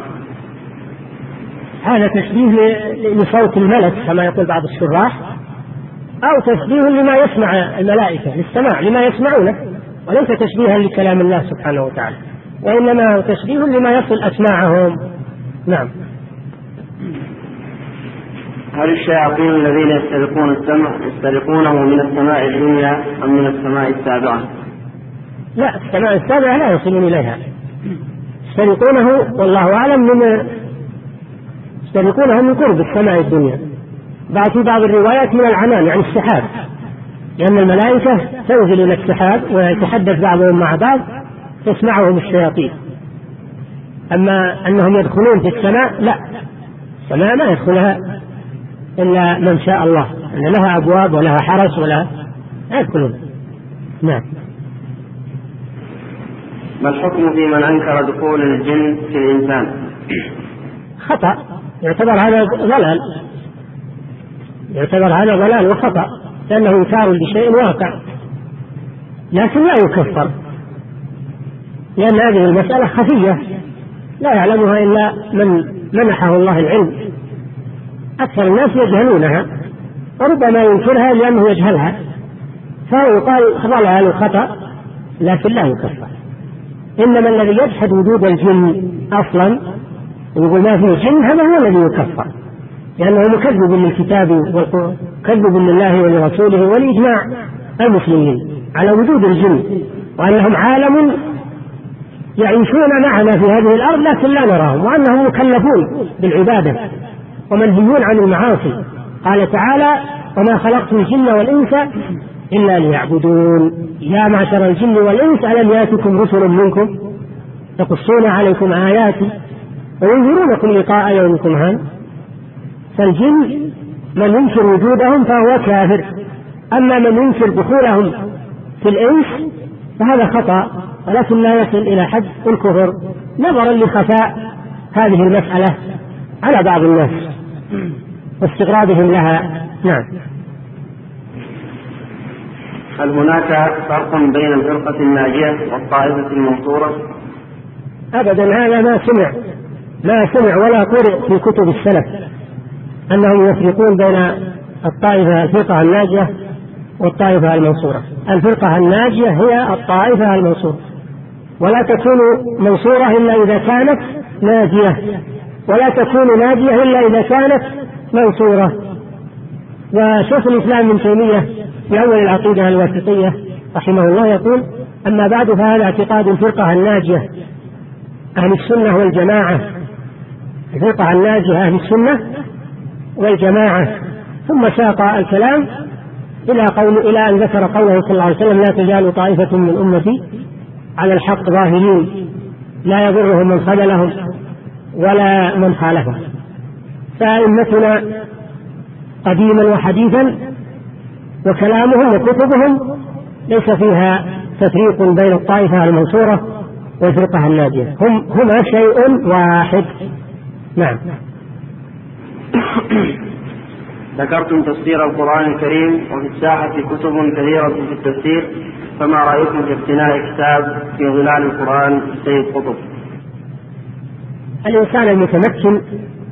هذا تشبيه لصوت الملك كما يقول بعض الشراح أو تشبيه لما يسمع الملائكة للسماع لما يسمعونه وليس تشبيها لكلام الله سبحانه وتعالى وإنما تشبيه لما يصل أسماعهم. نعم. هل الشياطين الذين يسترقون السمع يسترقونه من السماء الدنيا أم من السماء السابعة؟ لا السماء السابعة لا يصلون إليها يسترقونه والله أعلم من يسترقونه من قرب السماء الدنيا بعد في بعض الروايات من العنان يعني السحاب لأن الملائكة تنزل إلى السحاب ويتحدث بعضهم مع بعض تسمعهم الشياطين. أما أنهم يدخلون في السماء لا السماء ما يدخلها إلا من شاء الله أن لها أبواب ولها حرس ولا يدخلون. نعم. ما الحكم في من أنكر دخول الجن في الإنسان؟ خطأ يعتبر هذا ضلال يعتبر هذا ضلال وخطأ لأنه إنكار لشيء واقع لكن لا يكفر لأن هذه المسألة خفية لا يعلمها إلا من منحه الله العلم. أكثر الناس يجهلونها وربما ينكرها لأنه يجهلها فيقال ضلال وخطأ لكن لا يكفر. إنما الذي يجحد وجود الجن أصلا ويقول ما فيه جن هذا هو الذي يكفر لأنه مكذب للكتاب وكذب لله ولرسوله ولإجماع المسلمين على وجود الجن وأنهم عالم يعيشون معنا في هذه الأرض لكن لا نراهم وأنهم مكلفون بالعبادة ومنهيون عن المعاصي. قال تعالى وما خلقت الجن والإنس إلا ليعبدون يا معشر الجن والإنس ألم يأتكم رسل منكم يقصون عليكم آياتي وينذرونكم لقاء يومكم هذا. فالجن من ينكر وجودهم فهو كافر أما من ينكر دخولهم في الإنس فهذا خطأ ولكن لا يصل إلى حد الكفر نظرا لخفاء هذه المسألة على بعض الناس واستغرابهم لها. نعم. هل هناك فرق بين الفرقة الناجية والطائفة المنصورة؟ أبدا هذا ما سمع ما سمع ولا قرئ في كتب السلف أنهم يفرقون بين الطائفة الفرقة الناجية والطائفة المنصورة. الفرقة الناجية هي الطائفة المنصورة ولا تكون منصورة إلا إذا كانت ناجية ولا تكون ناجية إلا إذا كانت منصورة. وشيخ الإسلام ابن تيمية في أول العقيدة الواسطية رحمه الله يقول أما بعد فهذا اعتقاد الفرقة الناجية أهل السنة والجماعة الفرقة الناجية أهل السنة والجماعة ثم ساق الكلام إلى قول إلى أن ذكر قوله صلى الله عليه وسلم لا تزال طائفة من أمتي على الحق ظاهرين لا يضرهم من خذلهم ولا من خالفه. فأئمتنا قديما وحديثا وكلامهم وكتبهم ليس فيها تفريق بين الطائفة المنصورة والفرقة الناجية، هم هما شيء واحد. نعم. ذكرتم تفسير القرآن الكريم وفي الساحة كتب كثيرة في التفسير، فما رأيكم في اقتناء كتاب في ظلال القرآن سيد قطب؟ الإنسان المتمكن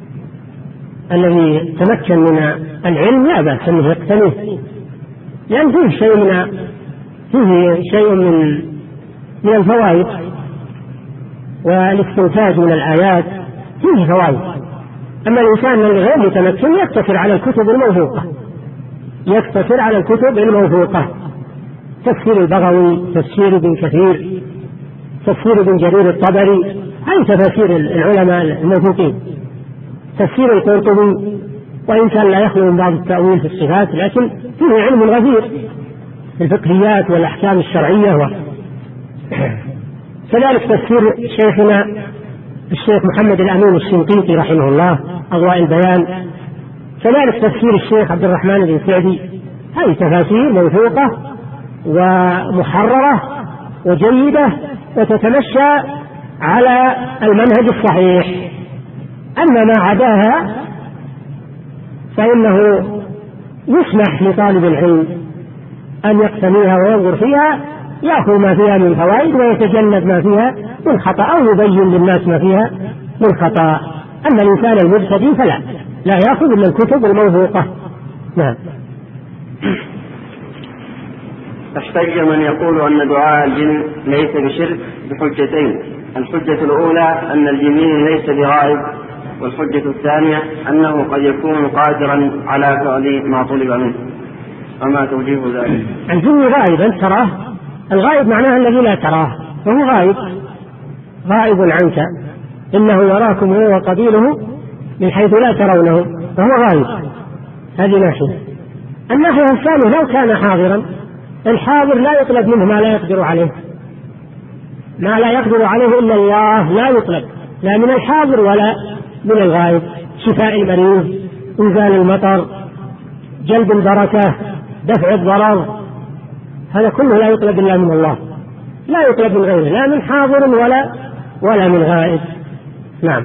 الذي تمكن من العلم لا بأس أنه يقتنيه، لأن فيه شيء من فيه شيء من من الفوائد والاستنتاج من الآيات، فيه فوائد. أما الإنسان الذي غير متمكن يقتصر على الكتب الموثوقة، يقتصر على الكتب الموثوقة، تفسير البغوي، تفسير ابن كثير، تفسير ابن جرير الطبري، هذه تفاسير العلماء الموثوقين. تفسير القرطبي وإن كان لا يخلو من بعض التأويل في الصفات، لكن فيه علم غزير في الفقهيات والأحكام الشرعية و... كذلك تفسير شيخنا الشيخ محمد الأمين الشنقيطي رحمه الله أضواء البيان، كذلك تفسير الشيخ عبد الرحمن بن سعدي، هذه تفاسير موثوقة ومحررة وجيدة وتتمشى على المنهج الصحيح. أما ما عداها فإنه يسمح لطالب العلم أن يقتنيها وينظر فيها، يأخذ ما فيها من فوائد ويتجنب ما فيها من خطأ، أو يبين للناس ما فيها من خطأ. أما الإنسان المبتدئ فلا لا يأخذ إلا الكتب الموثوقة. نعم. احتج من يقول أن دعاء الجن ليس بشرك بحجتين: الحجة الأولى أن الجنين ليس بغائب، والحجة الثانية أنه قد يكون قادرا على فعل ما طلب منه. فما توجيه ذلك؟ الجن غائب أنت تراه، الغائب معناه الذي لا تراه، وهو غائب غائب عنك، إنه يراكم هو وقبيله من حيث لا ترونه، وهو غائب. هذه ناحية. الناحية الثانية لو كان حاضرا، الحاضر لا يطلب منه ما لا يقدر عليه، ما لا يقدر عليه إلا الله لا يطلب، لا من الحاضر ولا من الغائب. شفاء المريض، إنزال المطر، جلب البركة، دفع الضرر، هذا كله لا يطلب إلا من الله، لا يطلب من غيره، لا من حاضر ولا ولا من غائب. نعم.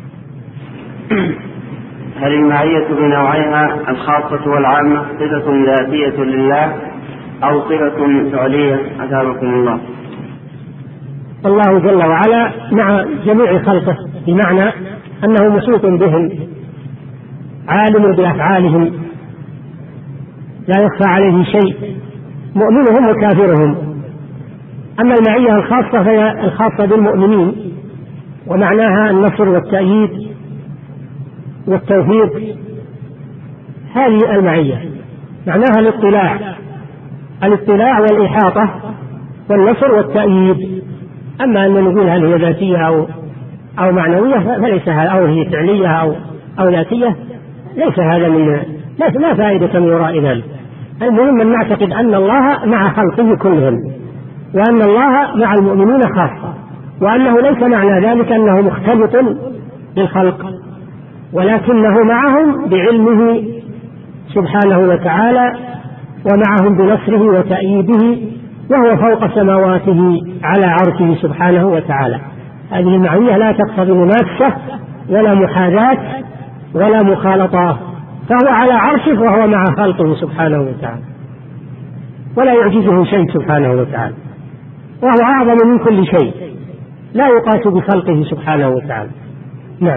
هل المعية بنوعيها الخاصة والعامة صفة ذاتية لله أو صفة فعلية؟ أثابكم الله. الله جل وعلا مع جميع خلقه، بمعنى أنه محيط بهم، عالم بأفعالهم، لا يخفى عليه شيء، مؤمنهم وكافرهم. أما المعية الخاصة فهي الخاصة بالمؤمنين، ومعناها النصر والتأييد والتوفيق، هذه المعية معناها الاطلاع الاطلاع والإحاطة والنصر والتأييد. أما أن نقول هل هي ذاتية أو أو معنوية فليس هذا، أو هي فعلية أو أو ذاتية، ليس هذا من لا فائدة من وراء ذلك. المهم أن نعتقد أن الله مع خلقه كلهم، وأن الله مع المؤمنين خاصة، وأنه ليس معنى ذلك أنه مختلط بالخلق، ولكنه معهم بعلمه سبحانه وتعالى، ومعهم بنصره وتأييده، وهو فوق سماواته على عرشه سبحانه وتعالى. هذه المعية لا تقتضي منافسة ولا محاذاة ولا مخالطة، فهو على عرشه وهو مع خلقه سبحانه وتعالى، ولا يعجزه شيء سبحانه وتعالى، وهو أعظم من كل شيء، لا يقاس بخلقه سبحانه وتعالى. نعم.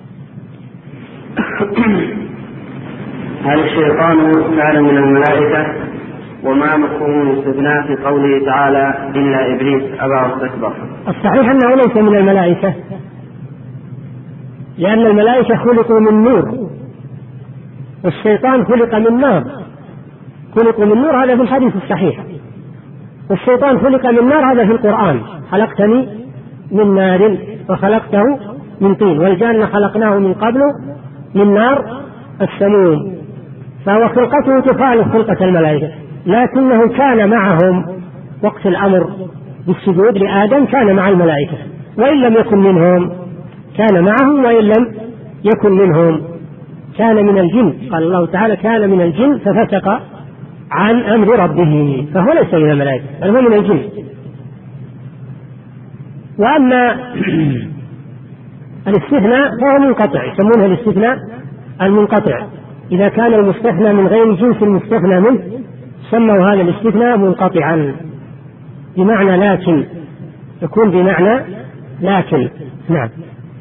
هل الشيطان كان من الملائكة؟ وما مفهوم الاستثناء في قوله تعالى إلا إبليس أبى واستكبر؟ الصحيح أنه ليس من الملائكة، لأن الملائكة خلقوا من نور، والشيطان خلق من نار، خلقوا من نور، هذا في الحديث الصحيح، والشيطان خلق من نار، هذا في القرآن: خلقتني من نار وخلقته من طين، والجان خلقناه من قبل من نار السموم. فهو خلقته تخالف خلقة الملائكة، لكنه كان معهم وقت الأمر بالسجود لآدم، كان مع الملائكة، وإن لم يكن منهم كان معهم وإن لم يكن منهم، كان من الجن. قال الله تعالى كان من الجن ففسق عن أمر ربه، فهو ليس من الملائكة بل هو من الجن. وأما الاستثناء فهو منقطع، يسمونه الاستثناء المنقطع. إذا كان المستثنى من غير جنس المستثنى منه سموا هذا الاستثناء منقطعا، بمعنى لكن، يكون بمعنى لكن. نعم.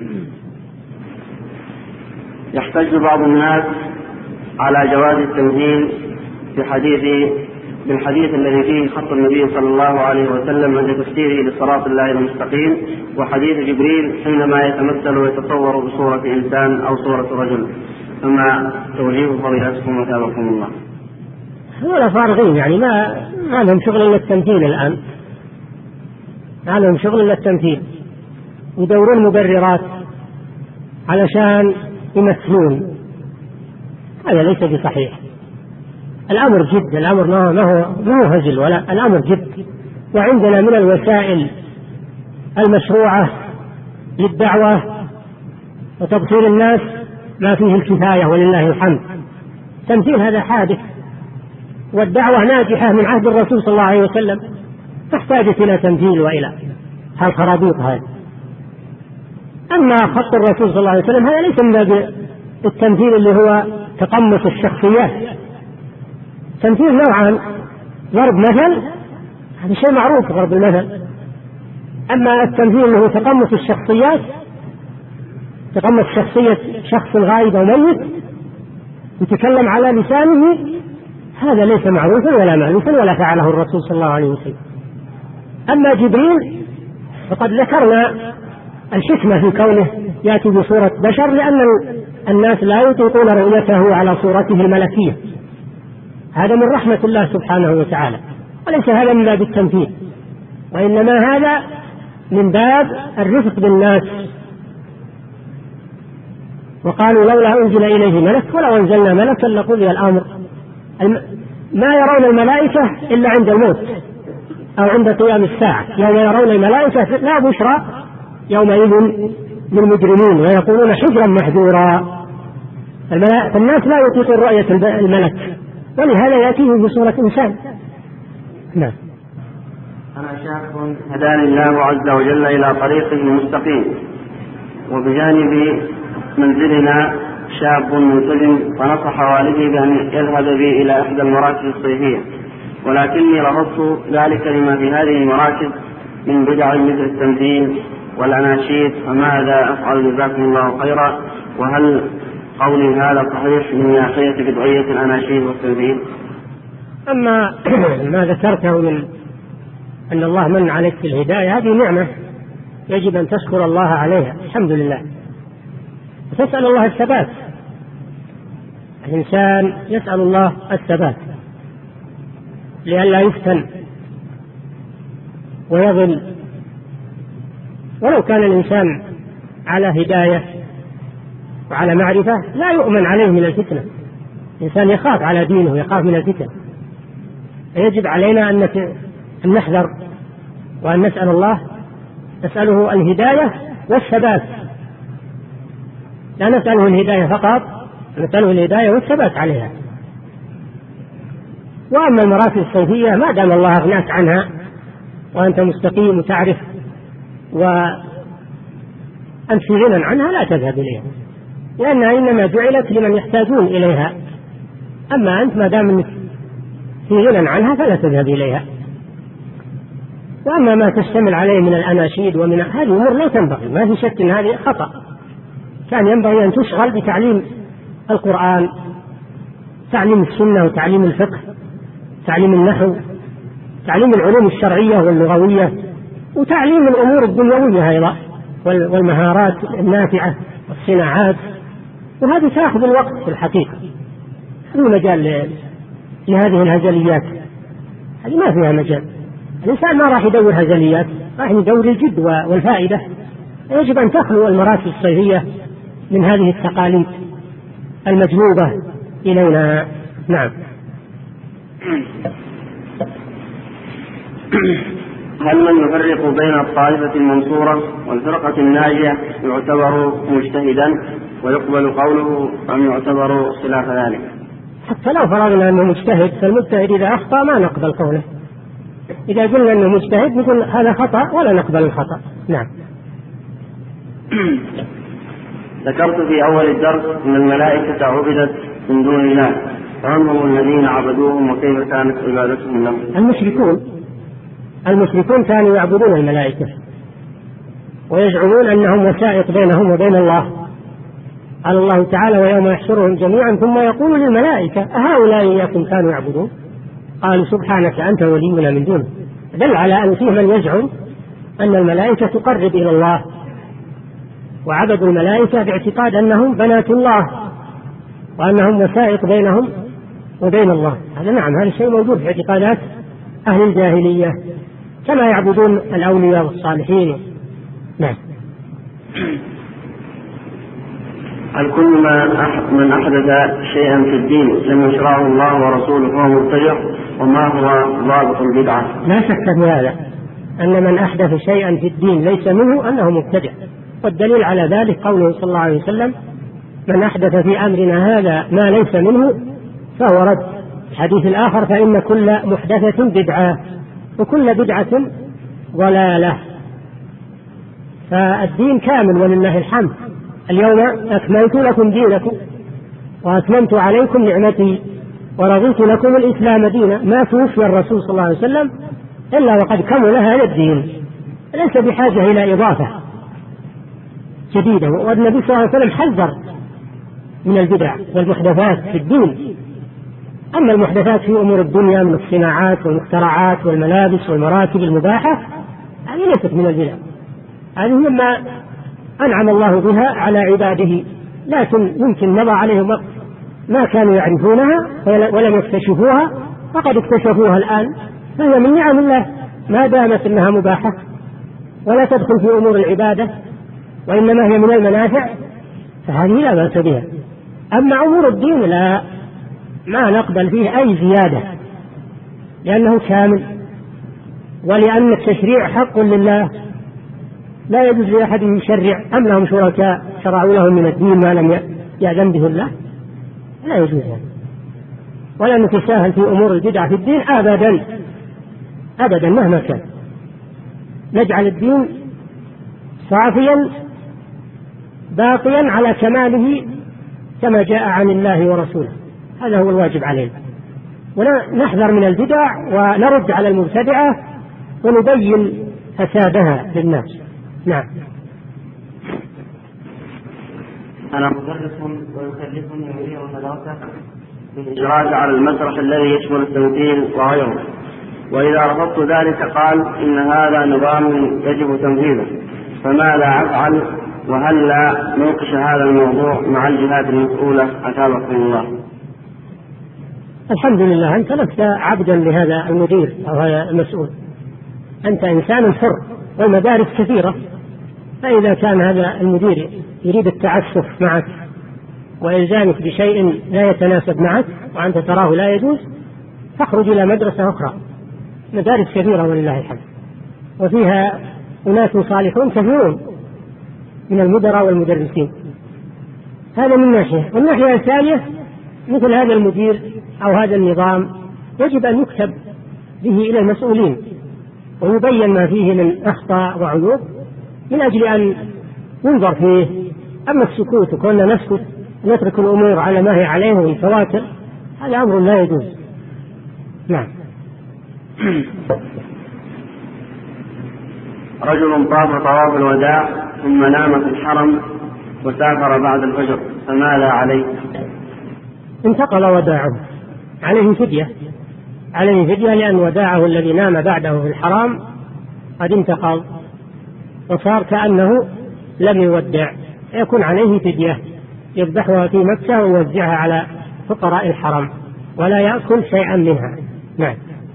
يحتج بعض الناس على جواز التمثيل بحديث بالحديث الذي فيه خط النبي صلى الله عليه وسلم عند تفسيره لصراط الله المستقيم، وحديث جبريل حينما يتمثل ويتصور بصورة إنسان أو صورة رجل، فما توجيه فضيلتكم وثابكم الله؟ هؤلاء فارغين، يعني ما ما لهم شغل إلا التمثيل الآن، ما لهم شغل إلا التمثيل، يدورون مبررات علشان يمثلون. هذا ليس بصحيح. الأمر جد، الأمر ما هو ما هو هزل، ولا الأمر جد. وعندنا من الوسائل المشروعة للدعوة وتبصير الناس ما فيه الكفاية ولله الحمد. تمثيل هذا حادث، والدعوة ناجحة من عهد الرسول صلى الله عليه وسلم، تحتاج إلى تمثيل وإلى هالخرابيط هذه. أما خط الرسول صلى الله عليه وسلم هذا ليس من باب التمثيل اللي هو تقمص الشخصيات. تمثيل نوعا، ضرب مثل هذا شيء معروف، ضرب المثل. أما التمثيل اللي هو تقمص الشخصيات، تقمص شخصية شخص غائب أو ميت يتكلم على لسانه، هذا ليس معروفا ولا مألوفا ولا فعله الرسول صلى الله عليه وسلم. أما جبريل فقد ذكرنا الحكمة في كونه يأتي بصورة بشر، لأن الناس لا يطيقون رؤيته على صورته الملكية. هذا من رحمة الله سبحانه وتعالى، وليس هذا من باب التمثيل، وإنما هذا من باب الرفق بالناس. وقالوا لولا أنزل إليه ملك، ولو أنزلنا ملكا لقضي الأمر. ما يرون الملائكة إلا عند الموت أو عند قيام الساعة، يوم يرون الملائكة لا بشرى يومئذ للمجرمين ويقولون حجرا محجورا. فالناس لا يطيقون رؤية الملك، ولهذا يأتيه بصورة إنسان. نعم. أنا شاب هداني الله عز وجل إلى طريق مستقيم، وبجانب منزلنا شاب ملتزم، فنصح والدي بأن يذهب بي إلى إحدى المراكز الصيفية، ولكني رفضت ذلك لما في هذه المراكز من بدع مثل التمثيل والأناشيد، فماذا أفعل جزاكم الله خيرا؟ وهل قولي هذا صحيح من ناحية بدعية الأناشيد والتمثيل؟ أما ما ذكرته من أن الله من عليك في الهداية، هذه نعمة يجب أن تشكر الله عليها، الحمد لله، وتسأل الله الثبات. الإنسان يسأل الله الثبات لئلا يفتن ويضل. ولو كان الإنسان على هداية وعلى معرفة لا يؤمن عليه من الفتنة. الإنسان يخاف على دينه، يخاف من الفتن. يجب علينا أن نحذر وأن نسأل الله، نسأله الهداية والثبات، لا نسأله الهداية فقط، نسأله الهداية والثبات عليها. وأما المراكز الصيفية ما دام الله أغناك عنها وأنت مستقيم وتعرف وأنت في غنى عنها لا تذهب إليها، لأنها إنما جعلت لمن يحتاجون إليها. أما أنت ما دام في غنى عنها فلا تذهب إليها. وأما ما تشتمل عليه من الأناشيد ومن هذه الأمور لا تنبغي، ما في شك أن هذه خطأ. كان ينبغي أن تشغل بتعليم القرآن، تعليم السنة وتعليم الفقه، تعليم النحو، تعليم العلوم الشرعية واللغوية، وتعليم الأمور الدنيوية أيضا والمهارات النافعة والصناعات. وهذه تأخذ الوقت في الحقيقة، في مجال لهذه الهزليات، هذه ما فيها مجال. الإنسان ما راح يدور هزليات، راح يدور الجد والفائدة. يجب أن تخلو المراكز الصيفية من هذه التقاليد المجلوبة إلينا. نعم. هل من يفرق بين الطائفة المنصورة والفرقة الناجية يعتبر مجتهدا ويقبل قوله أم يعتبر خلاف ذلك؟ حتى لو فرضنا أنه مجتهد، فالمجتهد إذا أخطأ ما نقبل قوله. إذا قلنا أنه مجتهد نقول هذا خطأ ولا نقبل الخطأ. نعم. ذكرت في أول الدرس أن الملائكة عبدت من دون الله، فهم هم الذين عبدوهم وكيف كانت عبادتهم لهم؟ المشركون المشركون كانوا يعبدون الملائكة ويزعمون أنهم وسائط بينهم وبين الله. قال الله تعالى: ويوم يحشرهم جميعا ثم يقول للملائكة أهؤلاء إياكم كانوا يعبدون؟ قالوا سبحانك أنت ولينا من دونه. دل على أن فيه من يزعم أن الملائكة تقرب إلى الله، وعبدوا الملائكة باعتقاد أنهم بنات الله وأنهم وسائط بينهم وبين الله. هذا نعم، هذا الشيء موجود في اعتقادات أهل الجاهلية كما يعبدون الأولياء والصالحين. نعم. هل كل من أحدث شيئا في الدين لم يشرعه الله ورسوله فهو مبتدع؟ وما هو ضابط البدعة؟ لا شك في هذا، أن من أحدث شيئا في الدين ليس منه أنه مبتدع، والدليل على ذلك قوله صلى الله عليه وسلم: من أحدث في أمرنا هذا ما ليس منه فهو رد. الحديث الآخر: فإن كل محدثة بدعة وكل بدعة ضلالة. فالدين كامل ولله الحمد. اليوم أكملت لكم دينكم وأتممت عليكم نعمتي ورضيت لكم الإسلام دينا. ما توفي الرسول صلى الله عليه وسلم إلا وقد كمل هذا الدين، ليس بحاجة إلى إضافة جديدة. والنبي صلى الله عليه وسلم حذر من البدع والمحدثات في الدين. أما المحدثات في أمور الدنيا من الصناعات والمخترعات والملابس والمراكب المباحة، هذه ليست من البدع، هذه مما أنعم الله بها على عباده، لكن يمكن مضى عليهم وقت ما كانوا يعرفونها ولم يكتشفوها، فقد اكتشفوها الآن، فهي من نعم الله ما دامت أنها مباحة ولا تدخل في أمور العبادة وإنما هي من المنافع، فهذه لا بأس بها. أما أمور الدين لا، ما نقبل فيه أي زيادة، لأنه كامل، ولأن التشريع حق لله، لا يجوز لأحد يشرع أم لهم شركاء شرعوا لهم من الدين ما لم يأذن به الله، لا يجوز هذا. ولا نتساهل في أمور البدع في الدين أبدا أبدا مهما كان، نجعل الدين صافيا باقيا على كماله كما جاء عن الله ورسوله، هذا هو الواجب علينا. ونحذر من البدع ونرد على المبتدعة ونبين فسادها للناس. نعم. أنا مدرس ويكلفني مدير المدرسة بالإجراء على المسرح الذي يشمل التمثيل وغيره، وإذا رفضت ذلك قال إن هذا نظام يجب تنفيذه، فماذا أفعل؟ وهل لا نناقش هذا الموضوع مع الجهات المسؤولة أثابكم الله؟ الحمد لله، أنت لست عبدا لهذا المدير أو هذا المسؤول، أنت إنسان حر، والمدارس كثيرة، فإذا كان هذا المدير يريد التعسف معك وإلزامك بشيء لا يتناسب معك وأنت تراه لا يجوز، فاخرج إلى مدرسة أخرى. مدارس كثيرة ولله الحمد، وفيها أناس صالحون كثيرون من المدراء والمدرسين. هذا من ناحية. والناحية الثانية، مثل هذا المدير أو هذا النظام يجب أن يكتب به إلى المسؤولين ويبين ما فيه من أخطاء وعيوب من أجل أن ينظر فيه. أما السكوت وكنا نسكت نترك الأمور على ما هي عليه والفواتر، هذا أمر لا يجوز. نعم. رجل طاف طواف الوداع ثم نام في الحرم وسافر بعد الفجر، فماذا عليه؟ انتقل وداعه، عليه فدية، عليه فدية لأن وداعه الذي نام بعده في الحرام قد انتقل وصار كأنه لم يودع، يكون عليه فدية يذبحها في مكة ويوزعها على فقراء الحرم ولا يأكل شيئا منها. نعم.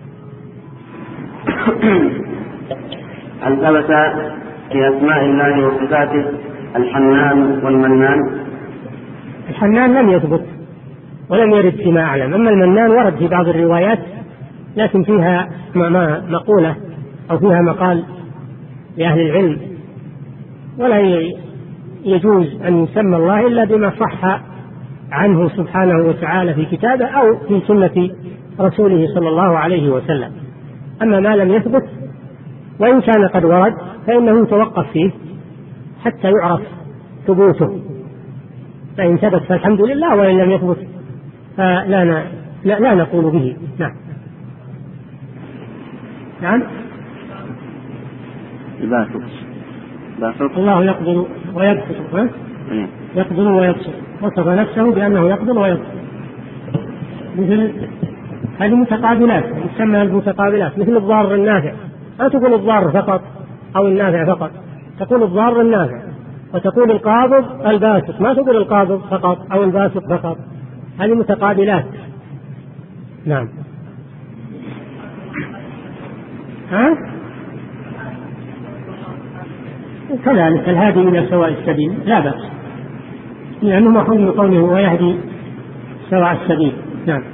هل ثبت في أسماء الله وصفاته الحنان والمنان؟ الحنان لم يثبت ولم يرد فيما أعلم، أما المنان ورد في بعض الروايات لكن فيها مقولة أو فيها مقال لأهل العلم، ولا يجوز أن يسمى الله إلا بما صح عنه سبحانه وتعالى في كتابه أو في سنة رسوله صلى الله عليه وسلم. أما ما لم يثبت وإن كان قد ورد فإنه يتوقف فيه حتى يعرف ثبوته، فإن ثبت فالحمد لله، وإن لم يثبت فلا لا, لا نقول به. نعم. نعم. الله يقدر ويبسط، يقدر ويبسط، وصف نفسه بأنه يقدر ويبسط. مثل هذه متقابلات، يسمى المتقابلات، مثل الضار النافع، لا تقول الضار فقط أو النافع فقط، تقول الضار النافع، وتقول القابض الباسط، ما تقول القابض فقط أو الباسط فقط، هذه متقابلات. نعم. ها؟ كذلك الهادي إلى سواء السبيل لا بأس، لأنه مأخوذ من قوله ويهدي سواء السبيل. نعم.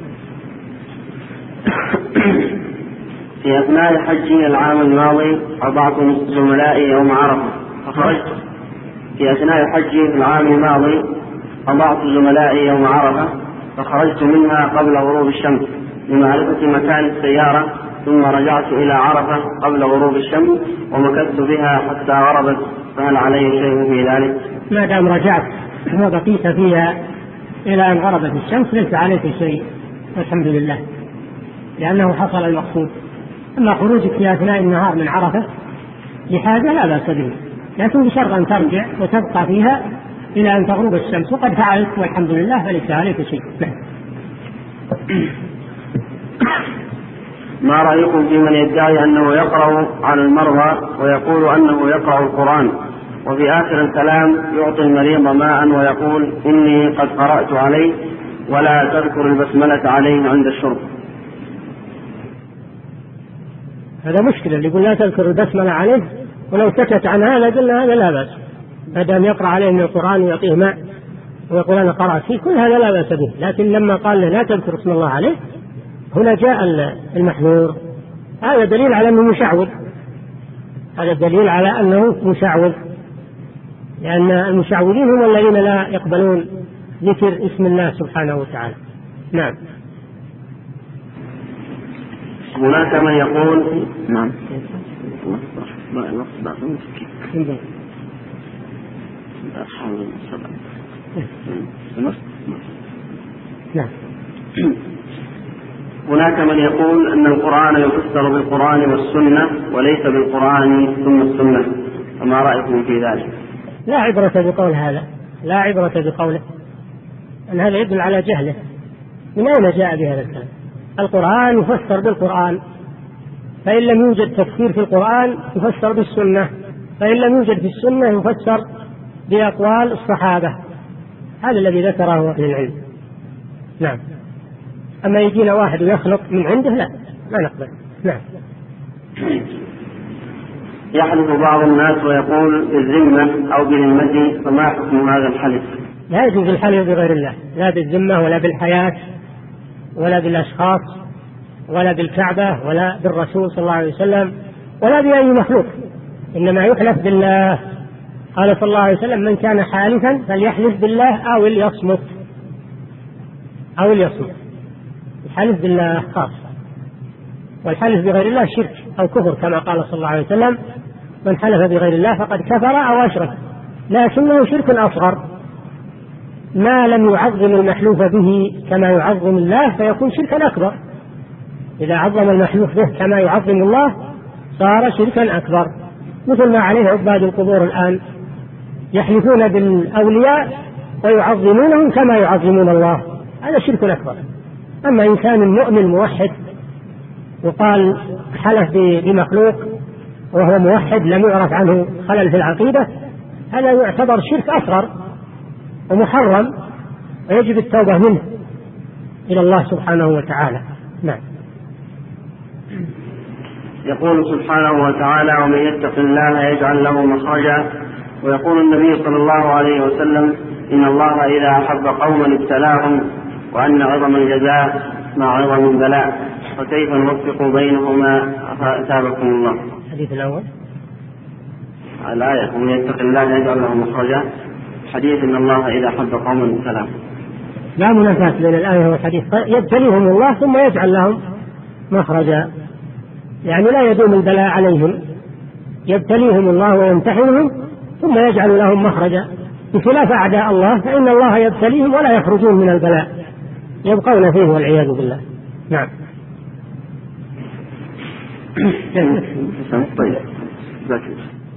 في أثناء حجي العام الماضي أضعت زملائي يوم عرفة فخرجت في أثناء حجي العام الماضي أضعت زملائي يوم عرفة فخرجت منها قبل غروب الشمس لمعرفة مكان السيارة، ثم رجعت إلى عرفة قبل غروب الشمس ومكثت بها حتى غربت، فهل علي شيء في ذلك؟ ما دام رجعت وبقيت فيها إلى أن غربت الشمس ليس عليك شيء والحمد لله، لأنه حصل المقصود. أما خروجك في أثناء النهار من عرفة لحاجة لا بأس به، لكن بشرط أن ترجع وتبقى فيها إلى أن تغرب الشمس، وقد فعلت والحمد لله فليس عليك شيء. ما رأيكم في من يدعي أنه يقرأ على المرضى ويقول أنه يقرأ القرآن، وفي آخر الكلام يعطي المريض ماء ويقول إني قد قرأت عليه ولا تذكر البسملة عليه عند الشرب؟ هذا مشكلة، اللي يقول لا تذكر البسملة عليه، ولو سكت عن هذا قلنا هذا لا بأس، ما دام يقرأ عليه من القرآن ويعطيه ماء ويقول أنا قرأت فيه، كل هذا لا بأس به. لكن لما قال له لا تذكر اسم الله عليه، هنا جاء المحذور، هذا دليل على أنه مشعوذ، هذا دليل على أنه مشعوذ، لأن المشعوذين هم الذين لا يقبلون ذكر اسم الله سبحانه وتعالى. نعم. هناك من يقول نعم نعم هناك من يقول أن القرآن يفسر بالقرآن والسنة وليس بالقرآن ثم السنة، فما رأيكم في ذلك؟ لا عبرة بقول هذا، لا عبرة بقوله، أن هذا يدل على جهله. من أين جاء بهذا الكلام؟ القرآن يفسر بالقرآن، فإن لم يوجد تفسير في القرآن يفسر بالسنة، فإن لم يوجد في السنة يفسر بأقوال الصحابة، هذا الذي ذكره أهل العلم. نعم. أما يجينا واحد ويخلق من عنده لا ما نقبل. نعم. يحلف بعض الناس ويقول بالذمة أو بالذمة، فما حكم هذا الحلف؟ لا يجوز الحلف بغير الله، لا بالذمة ولا بالحياة ولا بالأشخاص ولا بالكعبة ولا بالرسول صلى الله عليه وسلم ولا بأي مخلوق، إنما يحلف بالله. قال صلى الله عليه وسلم من كان حالفا فليحلف بالله أو ليصمت، أو ليصمت. الحلف بالله خاص، والحلف بغير الله شرك أو كفر، كما قال صلى الله عليه وسلم من حلف بغير الله فقد كفر أو أشرك، لكنه شرك أصغر، ما لم يعظم المحلوف به كما يعظم الله فيكون شركا أكبر. إذا عظم المحلوف به كما يعظم الله صار شركا أكبر، مثل ما عليه عباد القبور الآن، يحلفون بالأولياء ويعظمونهم كما يعظمون الله، هذا شرك أكبر. أما إنسان مؤمن موحد وقال حلف بمخلوق وهو موحد لم يعرف عنه خلل في العقيدة، هذا يعتبر شرك أصغر ومحرم، ويجب التوبة منه إلى الله سبحانه وتعالى. نعم. يقول سبحانه وتعالى ومن يتق الله يجعل له مخرجا، ويقول النبي صلى الله عليه وسلم إن الله إذا أحب قوما ابتلاهم، وأن عظم الجزاء مع عظم البلاء، فكيف نوفق بينهما؟ أثابكم الله. الحديث الأول؟ الآية ومن يتق الله يجعل له مخرجا، حديث إن الله إذا حب قوما ابتلاهم. لا منافاة بين الآية والحديث، يبتليهم الله ثم يجعل لهم مخرجا، يعني لا يدوم البلاء عليهم، يبتليهم الله ويمتحنهم ثم يجعل لهم مخرجا، بخلاف أعداء الله فإن الله يبتليهم ولا يخرجون من البلاء، يبقون فيه والعياذ بالله. نعم. طيب.